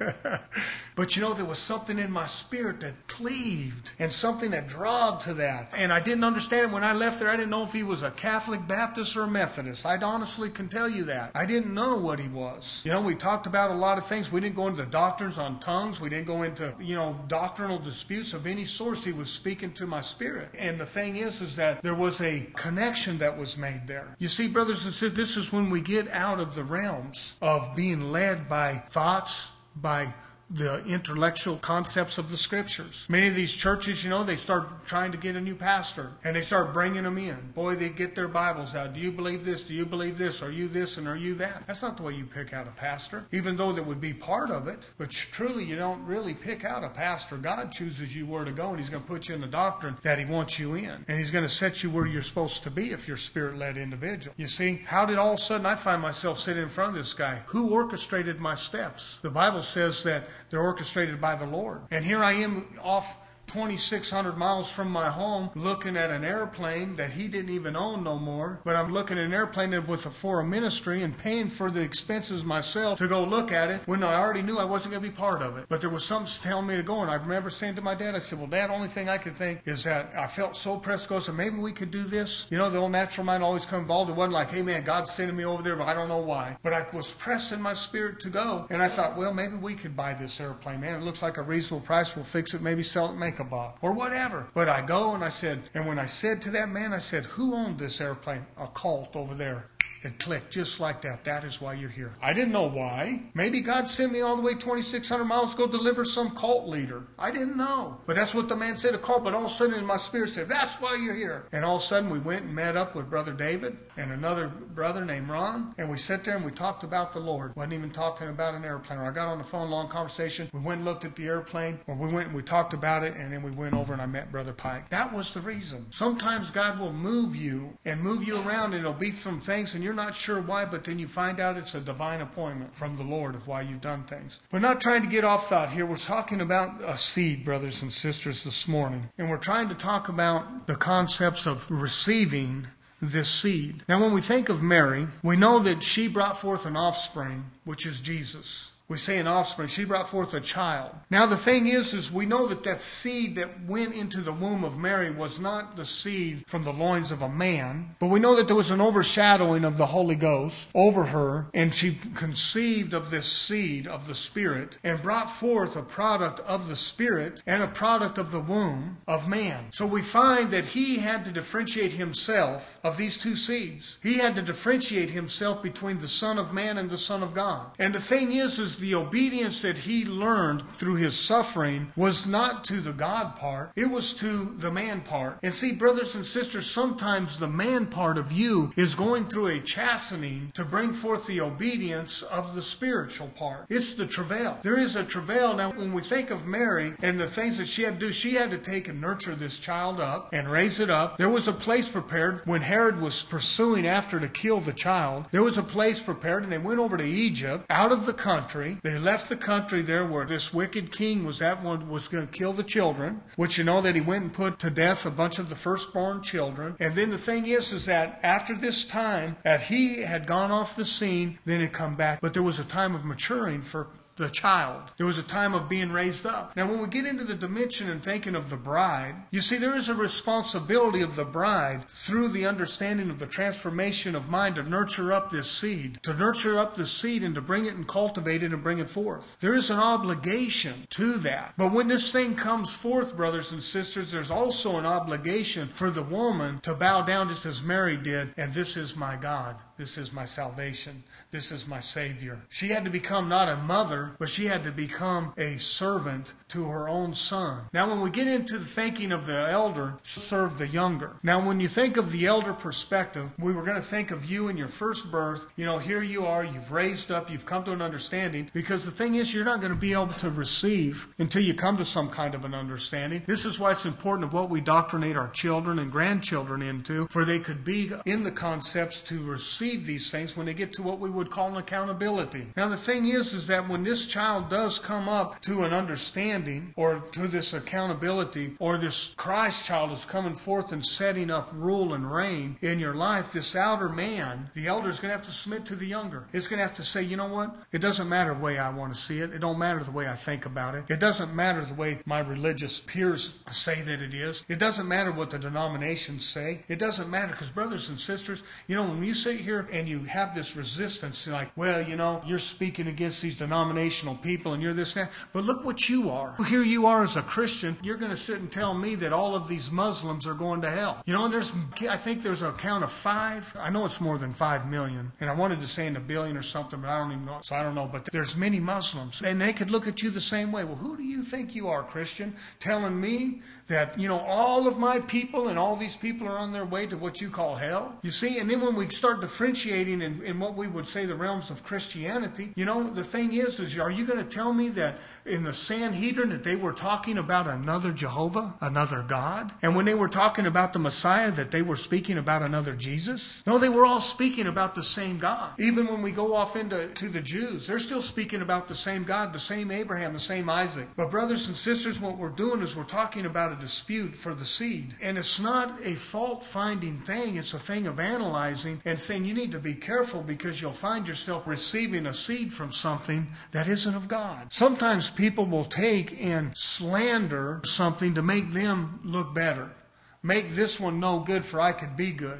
But, you know, there was something in my spirit that cleaved, and something that drawed to that. And I didn't understand it when I left there. I didn't know if he was a Catholic, Baptist, or a Methodist. I honestly can tell you that. I didn't know what he was. You know, we talked about a lot of things. We didn't go into the doctrines on tongues. We didn't go into, you know, doctrinal disputes of any source. He was speaking to my spirit. And the thing is, is that there was a connection that was made there. You see, brothers and sisters, this is when we get out of the realms of being led by thoughts, by the intellectual concepts of the scriptures. Many of these churches, you know, they start trying to get a new pastor, and they start bringing them in. Boy, they get their Bibles out. Do you believe this? Do you believe this? Are you this and are you that? That's not the way you pick out a pastor, even though that would be part of it. But truly, you don't really pick out a pastor. God chooses you where to go, and He's going to put you in the doctrine that He wants you in. And He's going to set you where you're supposed to be if you're a spirit-led individual. You see, how did all of a sudden I find myself sitting in front of this guy? Who orchestrated my steps? The Bible says that they're orchestrated by the Lord. And here I am off twenty-six hundred miles from my home, looking at an airplane that he didn't even own no more. But I'm looking at an airplane with a, for a ministry, and paying for the expenses myself to go look at it, when I already knew I wasn't going to be part of it. But there was something telling me to go. And I remember saying to my dad, I said, well, Dad, only thing I could think is that I felt so pressed to go, so maybe we could do this. You know, the old natural mind always come involved. It wasn't like, hey, man, God's sending me over there, but I don't know why. But I was pressed in my spirit to go. And I thought, well, maybe we could buy this airplane, man. It looks like a reasonable price. We'll fix it, maybe sell it, make a buck, or whatever. But I go and I said, and when I said to that man, I said, who owned this airplane? A cult over there. It clicked just like that. That is why you're here. I didn't know why. Maybe God sent me all the way twenty-six hundred miles to go deliver some cult leader. I didn't know. But that's what the man said, a cult. But all of a sudden in my spirit said, that's why you're here. And all of a sudden we went and met up with Brother David and another brother named Ron. And we sat there and we talked about the Lord. Wasn't even talking about an airplane. I got on the phone, long conversation. We went and looked at the airplane. Or we went and we talked about it. And then we went over and I met Brother Pike. That was the reason. Sometimes God will move you and move you around, and it'll be some things and you're not sure why, but then you find out it's a divine appointment from the Lord of why you've done things. We're not trying to get off thought here. We're talking about a seed, brothers and sisters, this morning. And we're trying to talk about the concepts of receiving this seed. Now, when we think of Mary, we know that she brought forth an offspring, which is Jesus. We say an offspring. She brought forth a child. Now the thing is, is we know that that seed that went into the womb of Mary was not the seed from the loins of a man. But we know that there was an overshadowing of the Holy Ghost over her. And she conceived of this seed of the Spirit and brought forth a product of the Spirit and a product of the womb of man. So we find that he had to differentiate himself of these two seeds. He had to differentiate himself between the Son of Man and the Son of God. And the thing is, is the obedience that he learned through his suffering was not to the God part, it was to the man part. And see, brothers and sisters, sometimes the man part of you is going through a chastening to bring forth the obedience of the spiritual part. It's the travail. There is a travail. Now, when we think of Mary and the things that she had to do, she had to take and nurture this child up and raise it up. There was a place prepared when Herod was pursuing after to kill the child. There was a place prepared, and they went over to Egypt, out of the country. They left the country there where this wicked king was at one was going to kill the children, which you know that he went and put to death a bunch of the firstborn children. And then the thing is, is that after this time that he had gone off the scene, then he'd come back. But there was a time of maturing for the child. There was a time of being raised up. Now, when we get into the dimension and thinking of the bride, you see, there is a responsibility of the bride through the understanding of the transformation of mind to nurture up this seed, to nurture up the seed and to bring it and cultivate it and bring it forth. There is an obligation to that. But when this thing comes forth, brothers and sisters, there's also an obligation for the woman to bow down just as Mary did, and this is my God. This is my salvation. This is my Savior. She had to become not a mother, but she had to become a servant to her own son. Now, when we get into the thinking of the elder, serve the younger. Now, when you think of the elder perspective, we were going to think of you in your first birth. You know, here you are, you've raised up, you've come to an understanding. Because the thing is, you're not going to be able to receive until you come to some kind of an understanding. This is why it's important of what we doctrinate our children and grandchildren into, for they could be in the concepts to receive these things when they get to what we would call an accountability. Now, the thing is, is that when this child does come up to an understanding or to this accountability, or this Christ child is coming forth and setting up rule and reign in your life, this outer man, the elder is going to have to submit to the younger. It's going to have to say, you know what? It doesn't matter the way I want to see it. It don't matter the way I think about it. It doesn't matter the way my religious peers say that it is. It doesn't matter what the denominations say. It doesn't matter, because brothers and sisters, you know, when you sit here and you have this resistance, like, well, you know, you're speaking against these denominational people and you're this and that. But look what you are. Here you are as a Christian. You're going to sit and tell me that all of these Muslims are going to hell. You know, and there's, I think there's a count of five. I know it's more than five million. And I wanted to say in a billion or something, but I don't even know. So I don't know. But there's many Muslims. And they could look at you the same way. Well, who do you think you are, Christian? Telling me that, you know, all of my people and all these people are on their way to what you call hell? You see, and then when we start differentiating in, in what we would say the realms of Christianity, you know, the thing is, is are you going to tell me that in the Sanhedrin that they were talking about another Jehovah, another God? And when they were talking about the Messiah, that they were speaking about another Jesus? No, they were all speaking about the same God. Even when we go off into to the Jews, they're still speaking about the same God, the same Abraham, the same Isaac. But brothers and sisters, what we're doing is we're talking about a dispute for the seed. And it's not a fault-finding thing. It's a thing of analyzing and saying you need to be careful, because you'll find yourself receiving a seed from something that isn't of God. Sometimes people will take and slander something to make them look better. Make this one no good for I could be good.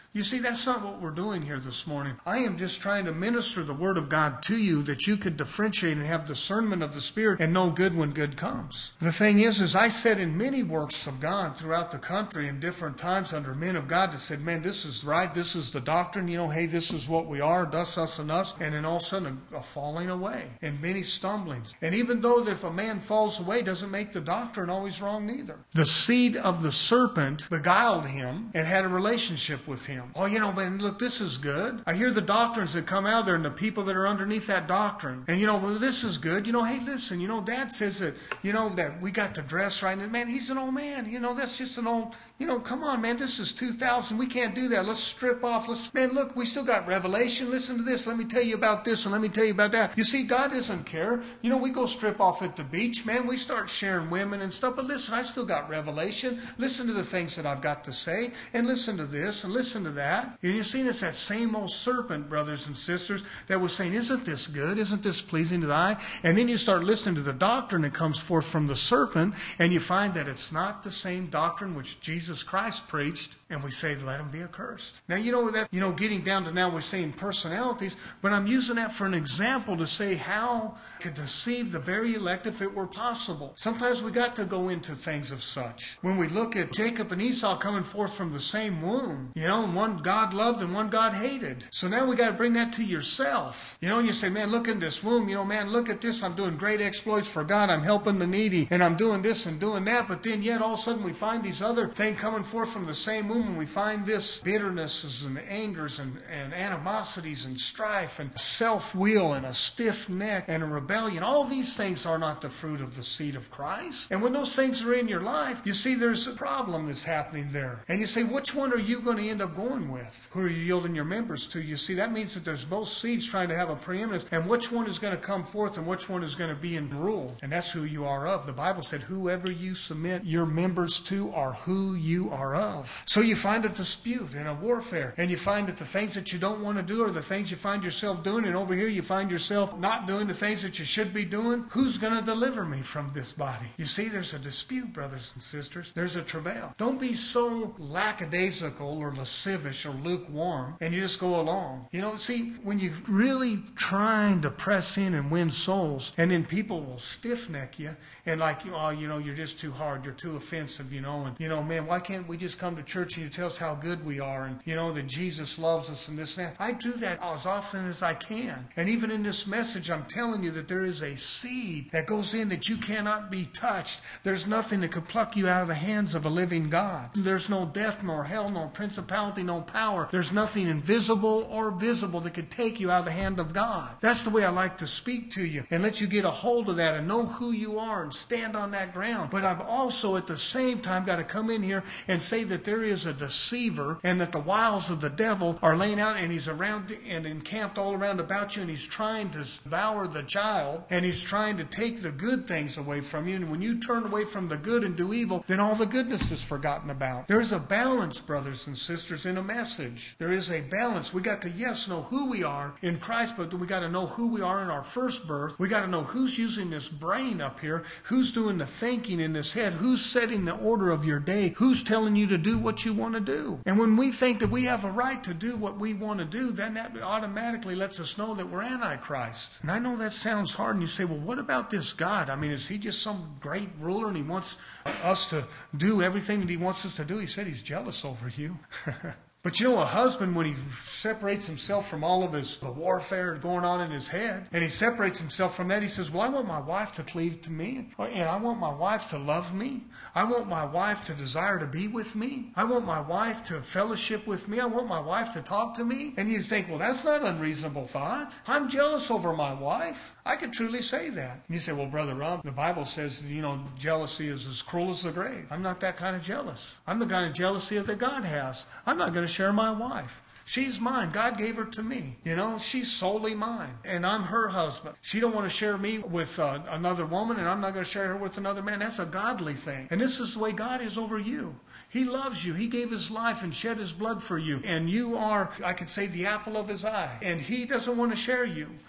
You see, that's not what we're doing here this morning. I am just trying to minister the Word of God to you that you could differentiate and have discernment of the Spirit and know good when good comes. The thing is, is I said in many works of God throughout the country in different times under men of God that said, man, this is right, this is the doctrine, you know, hey, this is what we are, thus, us, and us, and then all of a sudden a, a falling away and many stumblings. And even though that if a man falls away, doesn't make the doctrine always wrong neither. The seed of the serpent beguiled him and had a relationship with him. Oh, you know, man, look, this is good. I hear the doctrines that come out there and the people that are underneath that doctrine. And, you know, well, this is good. You know, hey, listen, you know, Dad says that, you know, that we got to dress right. And, man, he's an old man. You know, that's just an old, you know, come on, man, this is two thousand. We can't do that. Let's strip off. Let's, man, look, we still got Revelation. Listen to this. Let me tell you about this and let me tell you about that. You see, God doesn't care. You know, we go strip off at the beach, man. We start sharing women and stuff. But listen, I still got Revelation. Listen to the things that I've got to say and listen to this and listen to that. And you see, it's that same old serpent, brothers and sisters, that was saying, isn't this good? Isn't this pleasing to the eye? And then you start listening to the doctrine that comes forth from the serpent, and you find that it's not the same doctrine which Jesus Christ preached, and we say, let him be accursed. Now, you know, that, you know, getting down to now we're saying personalities, but I'm using that for an example to say how it could deceive the very elect if it were possible. Sometimes we got to go into things of such. When we look at Jacob and Esau coming forth from the same womb, you know, and one God loved and one God hated. So now we got to bring that to yourself. You know, and you say, man, look in this womb. You know, man, look at this. I'm doing great exploits for God. I'm helping the needy and I'm doing this and doing that. But then yet all of a sudden we find these other things coming forth from the same womb, and we find this bitternesses and angers and, and animosities and strife and self-will and a stiff neck and a rebellion. All these things are not the fruit of the seed of Christ. And when those things are in your life, you see there's a problem that's happening there. And you say, which one are you going to end up going with? Who are you yielding your members to? You see, that means that there's both seeds trying to have a preeminence, and which one is going to come forth and which one is going to be in rule. And that's who you are of. The Bible said, whoever you submit your members to are who you are of. So you find a dispute and a warfare, and you find that the things that you don't want to do are the things you find yourself doing, and over here you find yourself not doing the things that you should be doing. Who's going to deliver me from this body? You see, there's a dispute, brothers and sisters. There's a travail. Don't be so lackadaisical or lascivious or lukewarm and you just go along. You know, see, when you're really trying to press in and win souls, and then people will stiff neck you and like, oh, you know, you're just too hard, you're too offensive, you know, and, you know, man, why can't we just come to church and you tell us how good we are and, you know, that Jesus loves us and this and that. I do that as often as I can. And even in this message, I'm telling you that there is a seed that goes in that you cannot be touched. There's nothing that could pluck you out of the hands of a living God. There's no death, nor hell, nor principality, no power. There's nothing invisible or visible that could take you out of the hand of God. That's the way I like to speak to you and let you get a hold of that and know who you are and stand on that ground. But I've also at the same time got to come in here and say that there is a deceiver and that the wiles of the devil are laying out, and he's around and encamped all around about you, and he's trying to devour the child, and he's trying to take the good things away from you. And when you turn away from the good and do evil, then all the goodness is forgotten about. There's a balance, brothers and sisters, in a message. There is a balance. We got to, yes, know who we are in Christ, but we got to know who we are in our first birth. We got to know who's using this brain up here, who's doing the thinking in this head, who's setting the order of your day, who's telling you to do what you want to do. And when we think that we have a right to do what we want to do, then that automatically lets us know that we're Antichrist. And I know that sounds hard, and you say, well, what about this God? I mean, is he just some great ruler and he wants us to do everything that he wants us to do? He said he's jealous over you. But you know, a husband, when he separates himself from all of his the warfare going on in his head, and he separates himself from that, he says, well, I want my wife to cleave to me, and I want my wife to love me. I want my wife to desire to be with me. I want my wife to fellowship with me. I want my wife to talk to me. And you think, well, that's not an unreasonable thought. I'm jealous over my wife. I could truly say that. And you say, well, Brother Rob, the Bible says, you know, jealousy is as cruel as the grave. I'm not that kind of jealous. I'm the kind of jealousy that God has. I'm not going to share my wife. She's mine. God gave her to me. You know, she's solely mine. And I'm her husband. She don't want to share me with uh, another woman, and I'm not going to share her with another man. That's a godly thing. And this is the way God is over you. He loves you. He gave his life and shed his blood for you. And you are, I could say, the apple of his eye. And he doesn't want to share you.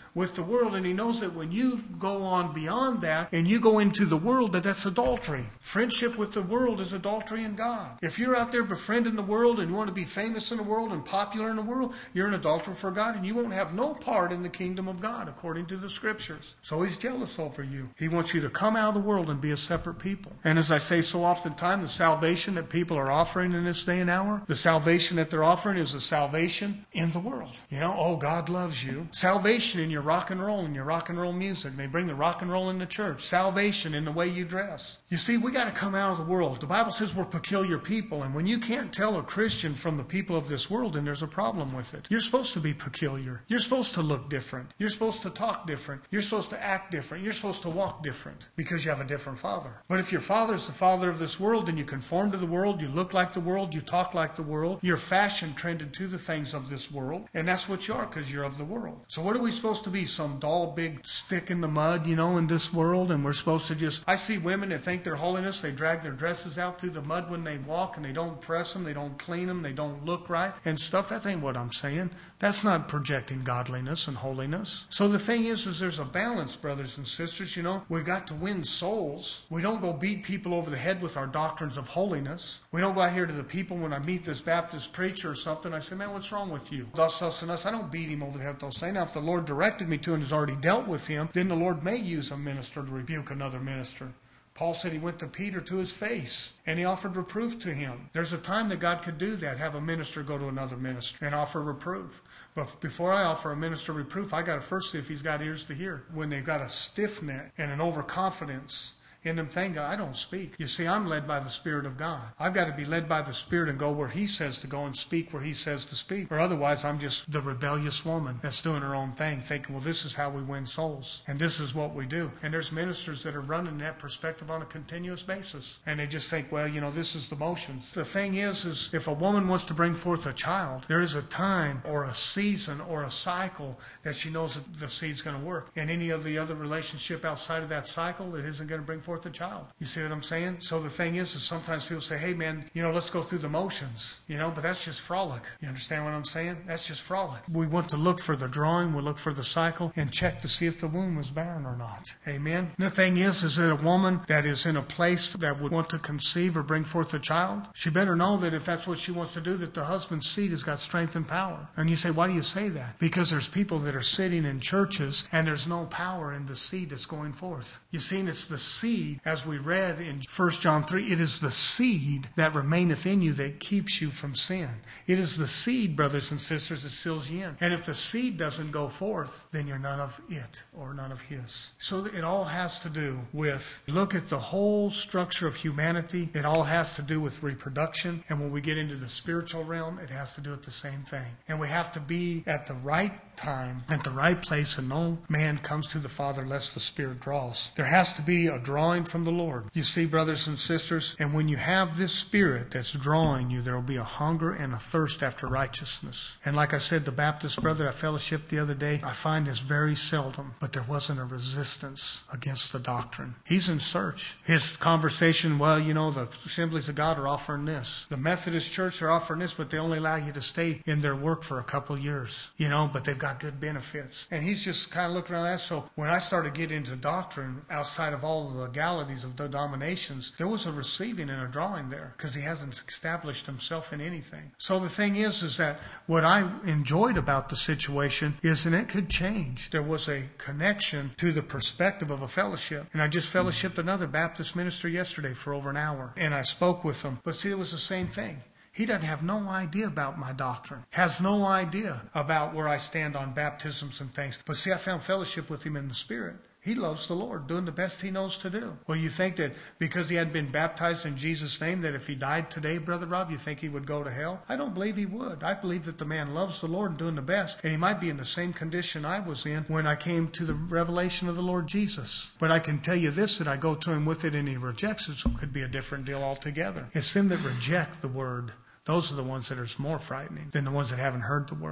with the world, and he knows that when you go on beyond that and you go into the world, that that's adultery. Friendship with the world is adultery in God. If you're out there befriending the world and you want to be famous in the world and popular in the world, you're an adulterer for God, and you won't have no part in the kingdom of God according to the scriptures. So he's jealous over you. He wants you to come out of the world and be a separate people. And as I say so oftentimes, the salvation that people are offering in this day and hour, the salvation that they're offering is a salvation in the world. You know, oh, God loves you. Salvation in your rock and roll and your rock and roll music. They bring the rock and roll in the church. Salvation in the way you dress. You see, we got to come out of the world. The Bible says we're peculiar people, and when you can't tell a Christian from the people of this world, then there's a problem with it. You're supposed to be peculiar. You're supposed to look different. You're supposed to talk different. You're supposed to act different. You're supposed to walk different because you have a different father. But if your father's the father of this world, then you conform to the world, you look like the world, you talk like the world, you're fashion trended to the things of this world, and that's what you are because you're of the world. So what are we supposed to be? Some dull big stick in the mud, you know, in this world, and we're supposed to just, I see women that think they're holiness, they drag their dresses out through the mud when they walk, and they don't press them, they don't clean them, they don't look right and stuff. That ain't what I'm saying. That's not projecting godliness and holiness. So the thing is, is there's a balance, brothers and sisters. You know, we got to win souls. We don't go beat people over the head with our doctrines of holiness. We don't go out here to the people when I meet this Baptist preacher or something. I say, man, what's wrong with you? Thus, us, and us. I don't beat him over the head with those things. Now, if the Lord directed me to and has already dealt with him, then the Lord may use a minister to rebuke another minister. Paul said he went to Peter to his face and he offered reproof to him. There's a time that God could do that, have a minister go to another minister and offer reproof. But before I offer a minister reproof, I got to first see if he's got ears to hear. When they've got a stiff neck and an overconfidence in them, thank God I don't speak. You see, I'm led by the Spirit of God. I've got to be led by the Spirit and go where he says to go and speak where he says to speak. Or otherwise, I'm just the rebellious woman that's doing her own thing, thinking, well, this is how we win souls. And this is what we do. And there's ministers that are running that perspective on a continuous basis. And they just think, well, you know, this is the motions. The thing is, is if a woman wants to bring forth a child, there is a time or a season or a cycle that she knows that the seed's going to work. And any of the other relationship outside of that cycle, it isn't going to bring forth a child. You see what I'm saying? So the thing is, is sometimes people say, hey man, you know, let's go through the motions, you know, but that's just frolic. You understand what I'm saying? That's just frolic. We want to look for the drawing, we look for the cycle and check to see if the womb was barren or not. Amen. And the thing is, is that a woman that is in a place that would want to conceive or bring forth a child, she better know that if that's what she wants to do, that the husband's seed has got strength and power. And you say, why do you say that? Because there's people that are sitting in churches and there's no power in the seed that's going forth. You see, and it's the seed, as we read in First John three, it is the seed that remaineth in you that keeps you from sin. It is the seed, brothers and sisters, that seals you in. And if the seed doesn't go forth, then you're none of it or none of his. So it all has to do with, look at the whole structure of humanity. It all has to do with reproduction. And when we get into the spiritual realm, it has to do with the same thing. And we have to be at the right time, at the right place, and no man comes to the Father lest the Spirit draws. There has to be a drawing from the Lord. You see, brothers and sisters, and when you have this Spirit that's drawing you, there will be a hunger and a thirst after righteousness. And like I said, the Baptist brother I fellowshiped the other day, I find this very seldom, but there wasn't a resistance against the doctrine. He's in search. His conversation, well, you know, the Assemblies of God are offering this. The Methodist Church are offering this, but they only allow you to stay in their work for a couple of years, you know, but they've got good benefits. And he's just kind of looking around that. So when I started getting into doctrine outside of all the legalities of denominations, there was a receiving and a drawing there because he hasn't established himself in anything. So the thing is, is that what I enjoyed about the situation is, and it could change, there was a connection to the perspective of a fellowship. And I just fellowshipped another Baptist minister yesterday for over an hour. And I spoke with them. But see, it was the same thing. He doesn't have no idea about my doctrine, has no idea about where I stand on baptisms and things. But see, I found fellowship with him in the Spirit. He loves the Lord, doing the best he knows to do. Well, you think that because he hadn't been baptized in Jesus' name, that if he died today, Brother Rob, you think he would go to hell? I don't believe he would. I believe that the man loves the Lord and doing the best. And he might be in the same condition I was in when I came to the revelation of the Lord Jesus. But I can tell you this, that I go to him with it and he rejects it, so it could be a different deal altogether. It's them that reject the word. Those are the ones that are more frightening than the ones that haven't heard the word.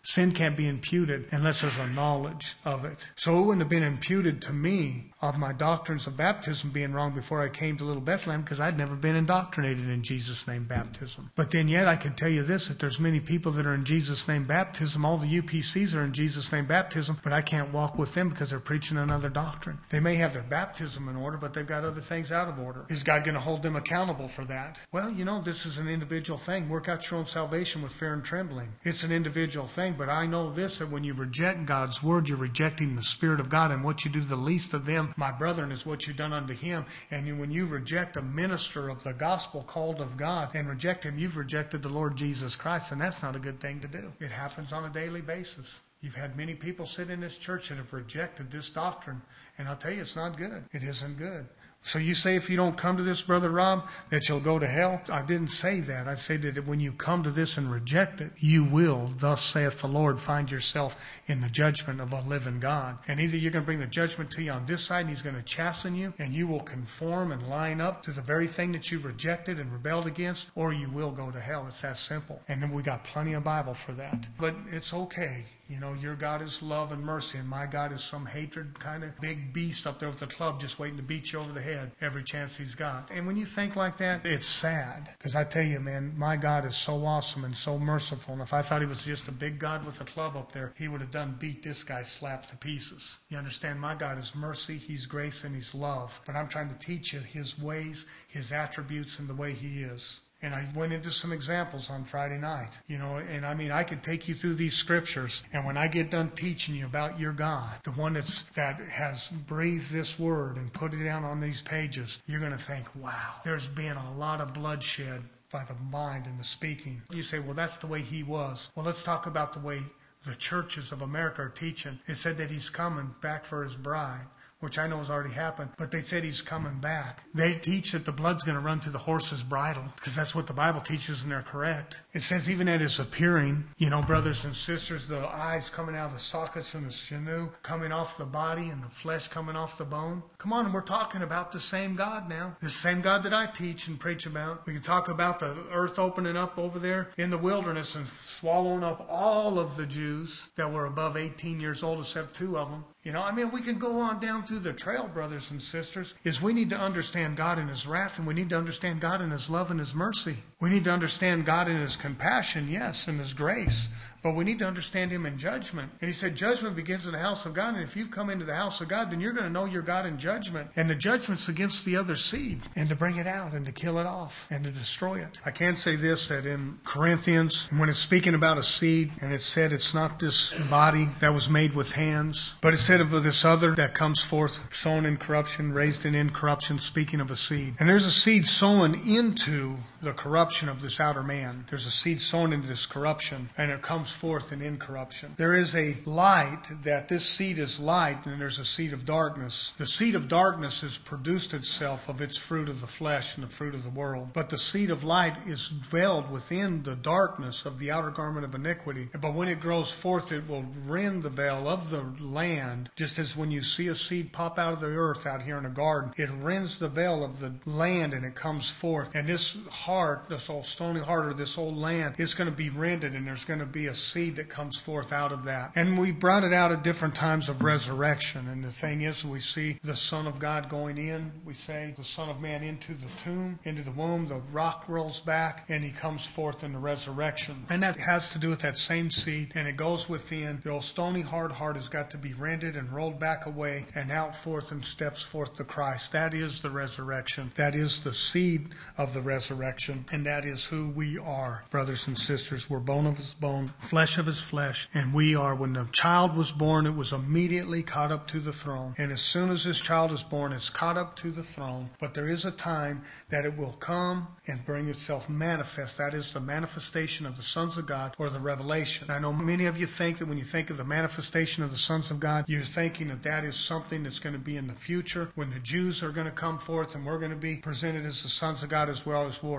Sin can't be imputed unless there's a knowledge of it. So it wouldn't have been imputed to me of my doctrines of baptism being wrong before I came to Little Bethlehem, because I'd never been indoctrinated in Jesus' name baptism. But then yet I could tell you this, that there's many people that are in Jesus' name baptism. All the U P Cs are in Jesus' name baptism, but I can't walk with them because they're preaching another doctrine. They may have their baptism in order, but they've got other things out of order. Is God going to hold them accountable for that? Well, you know, this is an individual thing. Work out your own salvation with fear and trembling. It's an individual thing, but I know this, that when you reject God's word, you're rejecting the Spirit of God, and what you do to the least of them, my brethren, is what you've done unto him. And when you reject a minister of the gospel called of God and reject him, you've rejected the Lord Jesus Christ, and that's not a good thing to do. It happens on a daily basis. You've had many people sit in this church that have rejected this doctrine, and I'll tell you, it's not good. It isn't good. So you say if you don't come to this, Brother Rob, that you'll go to hell? I didn't say that. I said that when you come to this and reject it, you will, thus saith the Lord, find yourself in the judgment of a living God. And either you're going to bring the judgment to you on this side, and he's going to chasten you, and you will conform and line up to the very thing that you've rejected and rebelled against, or you will go to hell. It's that simple. And then we got plenty of Bible for that. But it's okay. You know, your God is love and mercy, and my God is some hatred kind of big beast up there with a club just waiting to beat you over the head every chance he's got. And when you think like that, it's sad. Because I tell you, man, my God is so awesome and so merciful. And if I thought he was just a big God with a club up there, he would have done beat this guy slapped to pieces. You understand? My God is mercy, he's grace, and he's love. But I'm trying to teach you his ways, his attributes, and the way he is. And I went into some examples on Friday night, you know, and I mean, I could take you through these scriptures, and when I get done teaching you about your God, the one that's, that has breathed this word and put it down on these pages, you're going to think, wow, there's been a lot of bloodshed by the mind and the speaking. You say, well, that's the way he was. Well, let's talk about the way the churches of America are teaching. It said that he's coming back for his bride, which I know has already happened, but they said he's coming back. They teach that the blood's going to run to the horse's bridle, because that's what the Bible teaches, and they're correct. It says even at his appearing, you know, brothers and sisters, the eyes coming out of the sockets and the sinew coming off the body and the flesh coming off the bone. Come on, we're talking about the same God now. The same God that I teach and preach about. We can talk about the earth opening up over there in the wilderness and swallowing up all of the Jews that were above eighteen years old, except two of them. You know, I mean, we can go on down through the trail, brothers and sisters, is we need to understand God in his wrath, and we need to understand God in his love and his mercy. We need to understand God in his compassion, yes, and his grace. But we need to understand him in judgment. And he said judgment begins in the house of God. And if you've come into the house of God, then you're going to know your God in judgment. And the judgment's against the other seed. And to bring it out and to kill it off and to destroy it. I can say this, that in Corinthians, when it's speaking about a seed, and it said it's not this body that was made with hands, but it said of this other that comes forth, sown in corruption, raised in incorruption, speaking of a seed. And there's a seed sown into the corruption of this outer man. There's a seed sown into this corruption, and it comes forth in incorruption. There is a light, that this seed is light, and there's a seed of darkness. The seed of darkness has produced itself of its fruit of the flesh and the fruit of the world. But the seed of light is veiled within the darkness of the outer garment of iniquity. But when it grows forth, it will rend the veil of the land, just as when you see a seed pop out of the earth out here in a garden, it rends the veil of the land and it comes forth. And this heart, this old stony heart, or this old land, is going to be rended, and there's going to be a seed that comes forth out of that. And we brought it out at different times of resurrection. And the thing is, we see the Son of God going in. We say the Son of Man into the tomb, into the womb. The rock rolls back, and he comes forth in the resurrection. And that has to do with that same seed. And it goes within. The old stony hard heart has got to be rended and rolled back away, and out forth and steps forth the Christ. That is the resurrection. That is the seed of the resurrection. And that is who we are, brothers and sisters. We're bone of his bone, flesh of his flesh. And we are, when the child was born, it was immediately caught up to the throne. And as soon as this child is born, it's caught up to the throne. But there is a time that it will come and bring itself manifest. That is the manifestation of the sons of God, or the revelation. I know many of you think that when you think of the manifestation of the sons of God, you're thinking that that is something that's going to be in the future, when the Jews are going to come forth and we're going to be presented as the sons of God as well as war.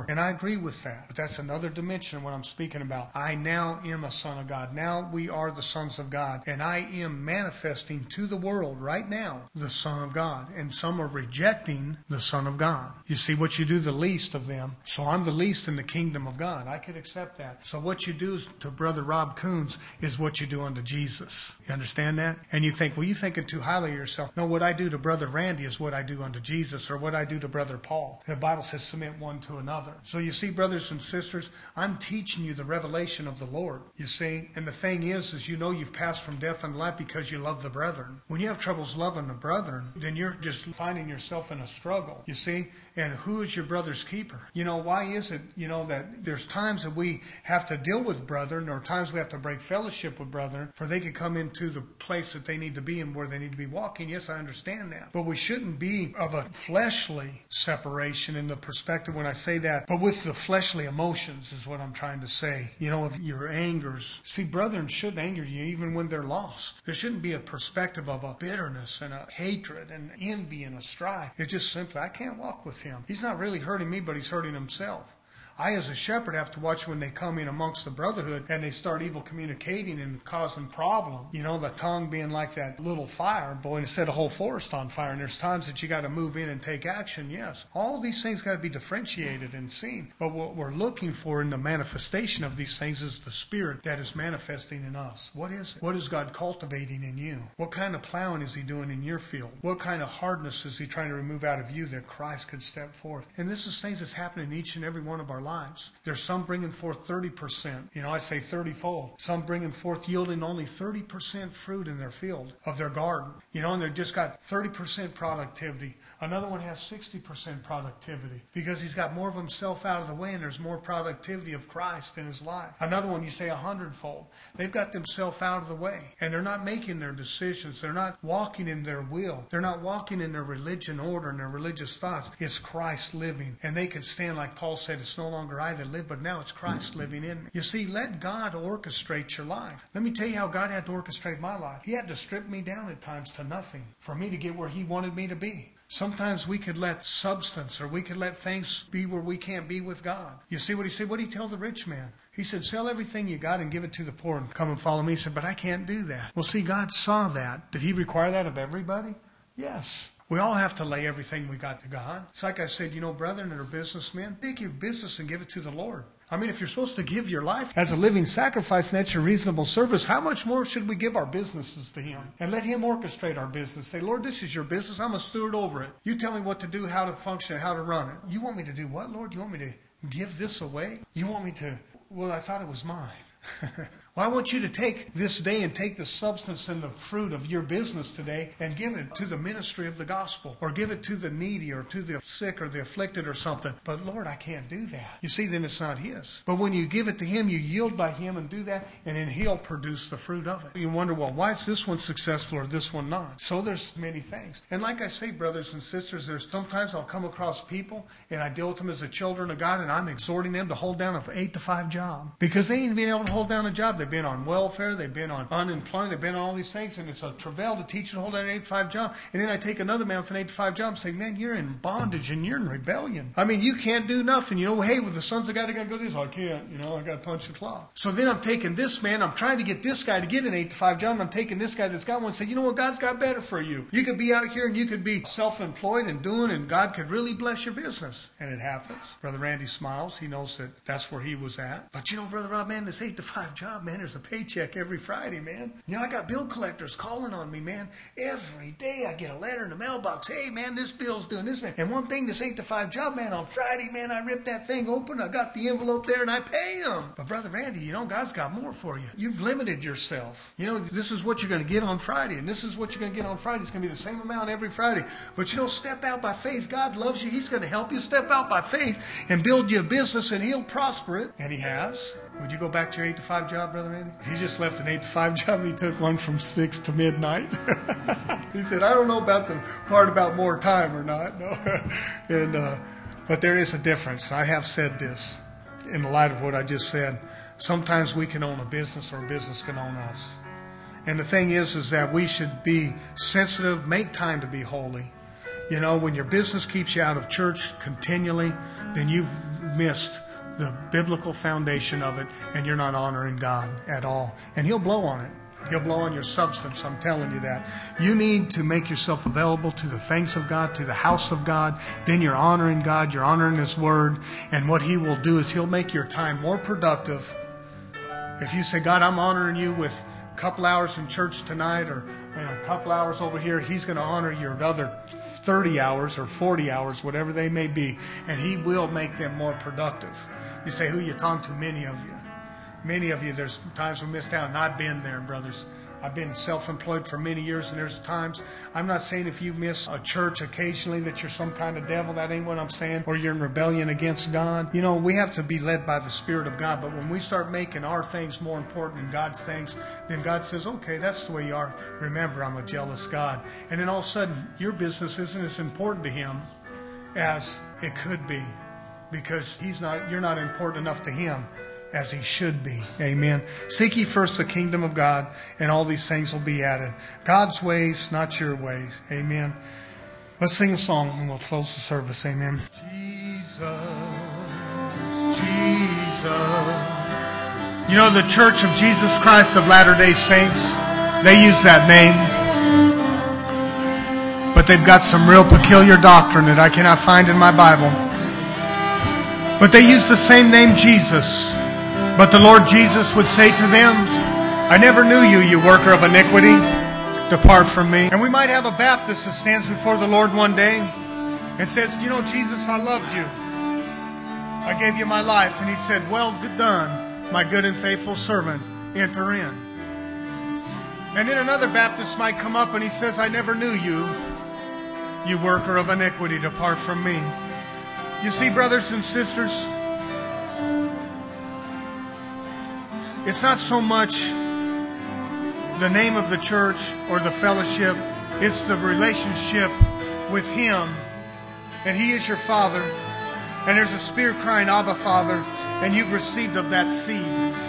And I agree with that. But that's another dimension of what I'm speaking about. I now am a son of God. Now we are the sons of God. And I am manifesting to the world right now the Son of God. And some are rejecting the Son of God. You see, what you do the least of them. So I'm the least in the kingdom of God. I could accept that. So what you do to Brother Rob Coons is what you do unto Jesus. You understand that? And you think, well, you're thinking too highly of yourself. No, what I do to Brother Randy is what I do unto Jesus, or what I do to Brother Paul. The Bible says submit one to another. So you see, brothers and sisters, I'm teaching you the revelation of the Lord. You see, and the thing is, is you know you've passed from death unto life because you love the brethren. When you have troubles loving the brethren, then you're just finding yourself in a struggle. You see, and who is your brother's keeper? You know, why is it, you know, that there's times that we have to deal with brethren, or times we have to break fellowship with brethren, for they can come into the place that they need to be and where they need to be walking. Yes, I understand that. But we shouldn't be of a fleshly separation in the perspective when I say that, but with the fleshly emotions is what I'm trying to say. You know, of your angers. See, brethren should anger you even when they're lost. There shouldn't be a perspective of a bitterness and a hatred and envy and a strife. It's just simply, I can't walk with him. He's not really hurting me, but he's hurting himself. I, as a shepherd, have to watch when they come in amongst the brotherhood and they start evil communicating and causing problems. You know, the tongue being like that little fire, boy, and set a whole forest on fire. And there's times that you got to move in and take action, yes. All these things got to be differentiated and seen. But what we're looking for in the manifestation of these things is the Spirit that is manifesting in us. What is it? What is God cultivating in you? What kind of plowing is He doing in your field? What kind of hardness is He trying to remove out of you that Christ could step forth? And this is things that's happening in each and every one of our lives. Lives. There's some bringing forth thirty percent. You know, I say thirty-fold. Some bringing forth yielding only thirty percent fruit in their field of their garden. You know, and they've just got thirty percent productivity. Another one has sixty percent productivity because he's got more of himself out of the way and there's more productivity of Christ in his life. Another one, you say a hundredfold. They've got themselves out of the way and they're not making their decisions. They're not walking in their will. They're not walking in their religion order and their religious thoughts. It's Christ living. And they can stand, like Paul said, it's no longer I that live, but now it's Christ living in me. You see, let God orchestrate your life. Let me tell you how God had to orchestrate my life. He had to strip me down at times to nothing for me to get where He wanted me to be. Sometimes we could let substance or we could let things be where we can't be with God. You see what He said? What did He tell the rich man? He said, sell everything you got and give it to the poor and come and follow me. He said, but I can't do that. Well, see, God saw that. Did He require that of everybody? Yes. We all have to lay everything we got to God. It's like I said, you know, brethren that are businessmen, take your business and give it to the Lord. I mean, if you're supposed to give your life as a living sacrifice and that's your reasonable service, how much more should we give our businesses to Him and let Him orchestrate our business? Say, Lord, this is your business. I'm a steward over it. You tell me what to do, how to function, how to run it. You want me to do what, Lord? You want me to give this away? You want me to, well, I thought it was mine. Well, I want you to take this day and take the substance and the fruit of your business today and give it to the ministry of the gospel, or give it to the needy or to the sick or the afflicted or something. But Lord, I can't do that. You see, then it's not His. But when you give it to Him, you yield by Him and do that, and then He'll produce the fruit of it. You wonder, well, why is this one successful or this one not? So there's many things. And like I say, brothers and sisters, there's sometimes I'll come across people and I deal with them as the children of God, and I'm exhorting them to hold down an eight to five job because they ain't been able to hold down a job. They've been on welfare, they've been on unemployment, they've been on all these things, and it's a travail to teach you to hold down an eight to five job. And then I take another man with an eight to five job and say, man, you're in bondage and you're in rebellion. I mean, you can't do nothing. You know, hey, with the sons of God, I got to go do this. I can't. You know, I got to punch the clock. So then I'm taking this man, I'm trying to get this guy to get an eight to five job, and I'm taking this guy that's got one and say, you know what, God's got better for you. You could be out here and you could be self-employed and doing, and God could really bless your business. And it happens. Brother Randy smiles. He knows that that's where he was at. But you know, Brother Rob, man, this eight to five job, man, there's a paycheck every Friday, man. You know, I got bill collectors calling on me, man. Every day I get a letter in the mailbox. Hey, man, this bill's doing this, man. And one thing, this eight to five job, man, on Friday, man, I rip that thing open. I got the envelope there and I pay them. But Brother Randy, you know, God's got more for you. You've limited yourself. You know, this is what you're going to get on Friday, and this is what you're going to get on Friday. It's going to be the same amount every Friday. But you know, step out by faith. God loves you. He's going to help you. Step out by faith and build you a business, and He'll prosper it. And He has. Would you go back to your eight to five job, Brother Randy? He just left an eight to five job. He took one from six to midnight. He said, I don't know about the part about more time or not. No. and uh, But there is a difference. I have said this in the light of what I just said. Sometimes we can own a business, or a business can own us. And the thing is, is that we should be sensitive, make time to be holy. You know, when your business keeps you out of church continually, then you've missed the biblical foundation of it, and you're not honoring God at all. And He'll blow on it. He'll blow on your substance, I'm telling you that. You need to make yourself available to the things of God, to the house of God. Then you're honoring God, you're honoring His Word. And what He will do is He'll make your time more productive. If you say, God, I'm honoring you with a couple hours in church tonight, or you know, a couple hours over here, He's going to honor your other thirty hours or forty hours, whatever they may be. And He will make them more productive. You say, who you talking to? Many of you. Many of you, there's times we missed out, and I've been there, brothers. I've been self-employed for many years, and there's times, I'm not saying if you miss a church occasionally that you're some kind of devil. That ain't what I'm saying. Or you're in rebellion against God. You know, we have to be led by the Spirit of God. But when we start making our things more important than God's things, then God says, okay, that's the way you are. Remember, I'm a jealous God. And then all of a sudden, your business isn't as important to Him as it could be, because He's not. You're not important enough to Him as He should be. Amen. Seek ye first the kingdom of God, and all these things will be added. God's ways, not your ways. Amen. Let's sing a song and we'll close the service. Amen. Jesus, Jesus. You know, the Church of Jesus Christ of Latter-day Saints, they use that name. But they've got some real peculiar doctrine that I cannot find in my Bible. But they use the same name, Jesus. But the Lord Jesus would say to them, I never knew you, you worker of iniquity. Depart from me. And we might have a Baptist that stands before the Lord one day and says, you know, Jesus, I loved you. I gave you my life. And He said, well, good done, my good and faithful servant. Enter in. And then another Baptist might come up and he says, I never knew you, you worker of iniquity. Depart from me. You see, brothers and sisters, it's not so much the name of the church or the fellowship. It's the relationship with Him. And He is your Father. And there's a spirit crying, Abba, Father. And you've received of that seed.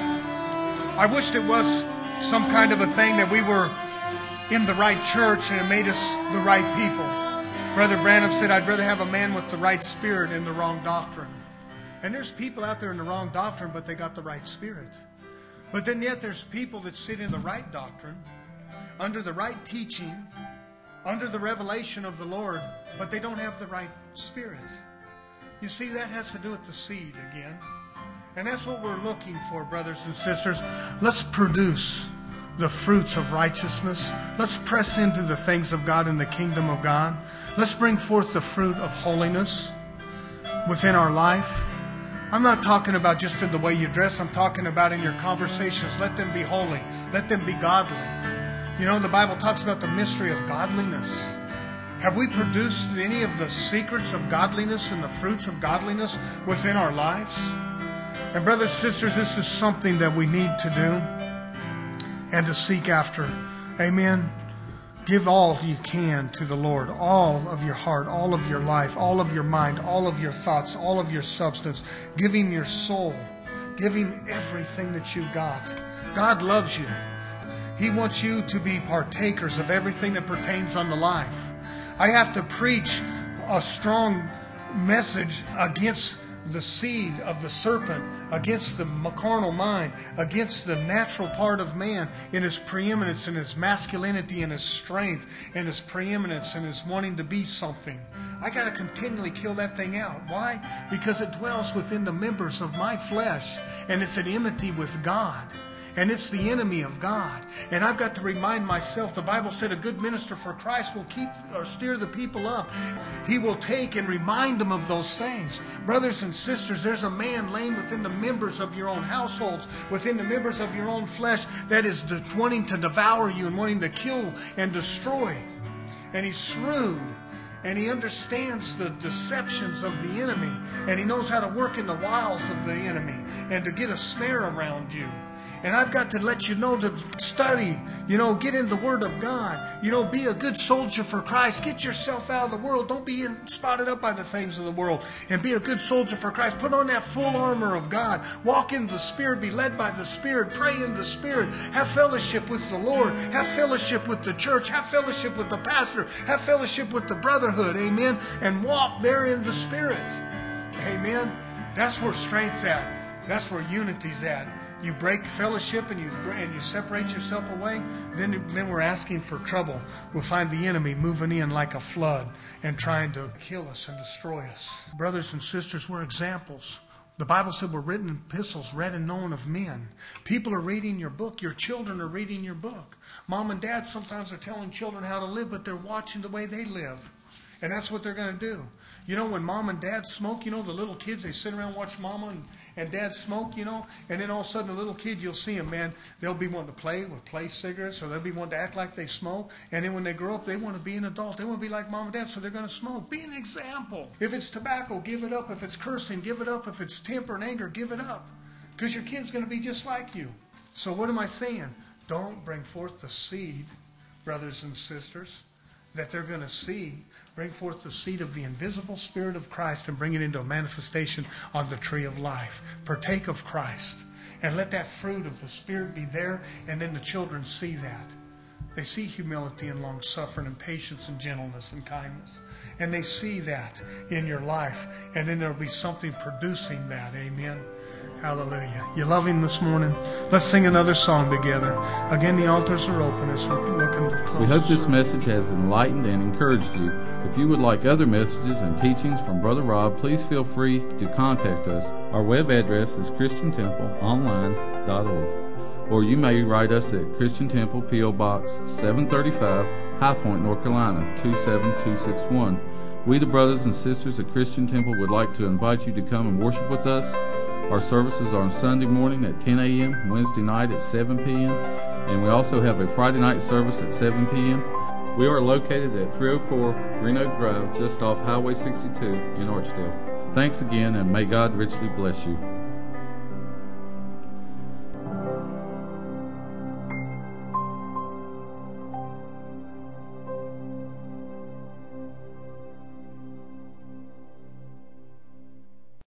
I wished it was some kind of a thing that we were in the right church and it made us the right people. Brother Branham said, I'd rather have a man with the right spirit and the wrong doctrine. And there's people out there in the wrong doctrine, but they got the right spirit. But then yet there's people that sit in the right doctrine, under the right teaching, under the revelation of the Lord, but they don't have the right spirit. You see, that has to do with the seed again. And that's what we're looking for, brothers and sisters. Let's produce the fruits of righteousness. Let's press into the things of God in the kingdom of God. Let's bring forth the fruit of holiness within our life. I'm not talking about just in the way you dress. I'm talking about in your conversations. Let them be holy. Let them be godly. You know, the Bible talks about the mystery of godliness. Have we produced any of the secrets of godliness and the fruits of godliness within our lives? And brothers and sisters, this is something that we need to do and to seek after. Amen. Give all you can to the Lord, all of your heart, all of your life, all of your mind, all of your thoughts, all of your substance. Give Him your soul. Give Him everything that you've got. God loves you. He wants you to be partakers of everything that pertains unto life. I have to preach a strong message against the seed of the serpent, against the carnal mind, against the natural part of man in his preeminence and his masculinity and his strength and his preeminence and his wanting to be something. I got to continually kill that thing out. Why? Because it dwells within the members of my flesh, and it's at enmity with God. And it's the enemy of God. And I've got to remind myself, the Bible said a good minister for Christ will keep or steer the people up. He will take and remind them of those things. Brothers and sisters, there's a man laying within the members of your own households, within the members of your own flesh, that is wanting to devour you and wanting to kill and destroy. And he's shrewd. And he understands the deceptions of the enemy. And he knows how to work in the wiles of the enemy and to get a snare around you. And I've got to let you know to study, you know, get in the Word of God. You know, be a good soldier for Christ. Get yourself out of the world. Don't be in, spotted up by the things of the world. And be a good soldier for Christ. Put on that full armor of God. Walk in the Spirit. Be led by the Spirit. Pray in the Spirit. Have fellowship with the Lord. Have fellowship with the church. Have fellowship with the pastor. Have fellowship with the brotherhood. Amen. And walk there in the Spirit. Amen. That's where strength's at. That's where unity's at. You break fellowship and you and you separate yourself away, then, then we're asking for trouble. We'll find the enemy moving in like a flood and trying to kill us and destroy us. Brothers and sisters, we're examples. The Bible said we're written epistles, read and known of men. People are reading your book. Your children are reading your book. Mom and dad sometimes are telling children how to live, but they're watching the way they live. And that's what they're going to do. You know, when mom and dad smoke, you know, the little kids, they sit around and watch mama and, and dad smoke, you know, and then all of a sudden a little kid, you'll see them, man, they'll be wanting to play with play cigarettes, or they'll be wanting to act like they smoke. And then when they grow up, they want to be an adult. They want to be like mom and dad, so they're going to smoke. Be an example. If it's tobacco, give it up. If it's cursing, give it up. If it's temper and anger, give it up. Because your kid's going to be just like you. So what am I saying? Don't bring forth the seed, brothers and sisters, that they're going to see. Bring forth the seed of the invisible Spirit of Christ and bring it into a manifestation on the tree of life. Partake of Christ and let that fruit of the Spirit be there, and then the children see that. They see humility and long-suffering and patience and gentleness and kindness. And they see that in your life, and then there'll be something producing that. Amen. Hallelujah. You love Him this morning? Let's sing another song together. Again, the altars are open as we're looking to close. We hope this message has enlightened and encouraged you. If you would like other messages and teachings from Brother Rob, please feel free to contact us. Our web address is christian temple online dot org. Or you may write us at Christian Temple, P O Box seven thirty-five, High Point, North Carolina, two seven two six one. We, the brothers and sisters at Christian Temple, would like to invite you to come and worship with us. Our services are on Sunday morning at ten a.m., Wednesday night at seven p.m., and we also have a Friday night service at seven p.m. We are located at three oh four Green Oak Drive, just off Highway sixty-two in Archdale. Thanks again, and may God richly bless you.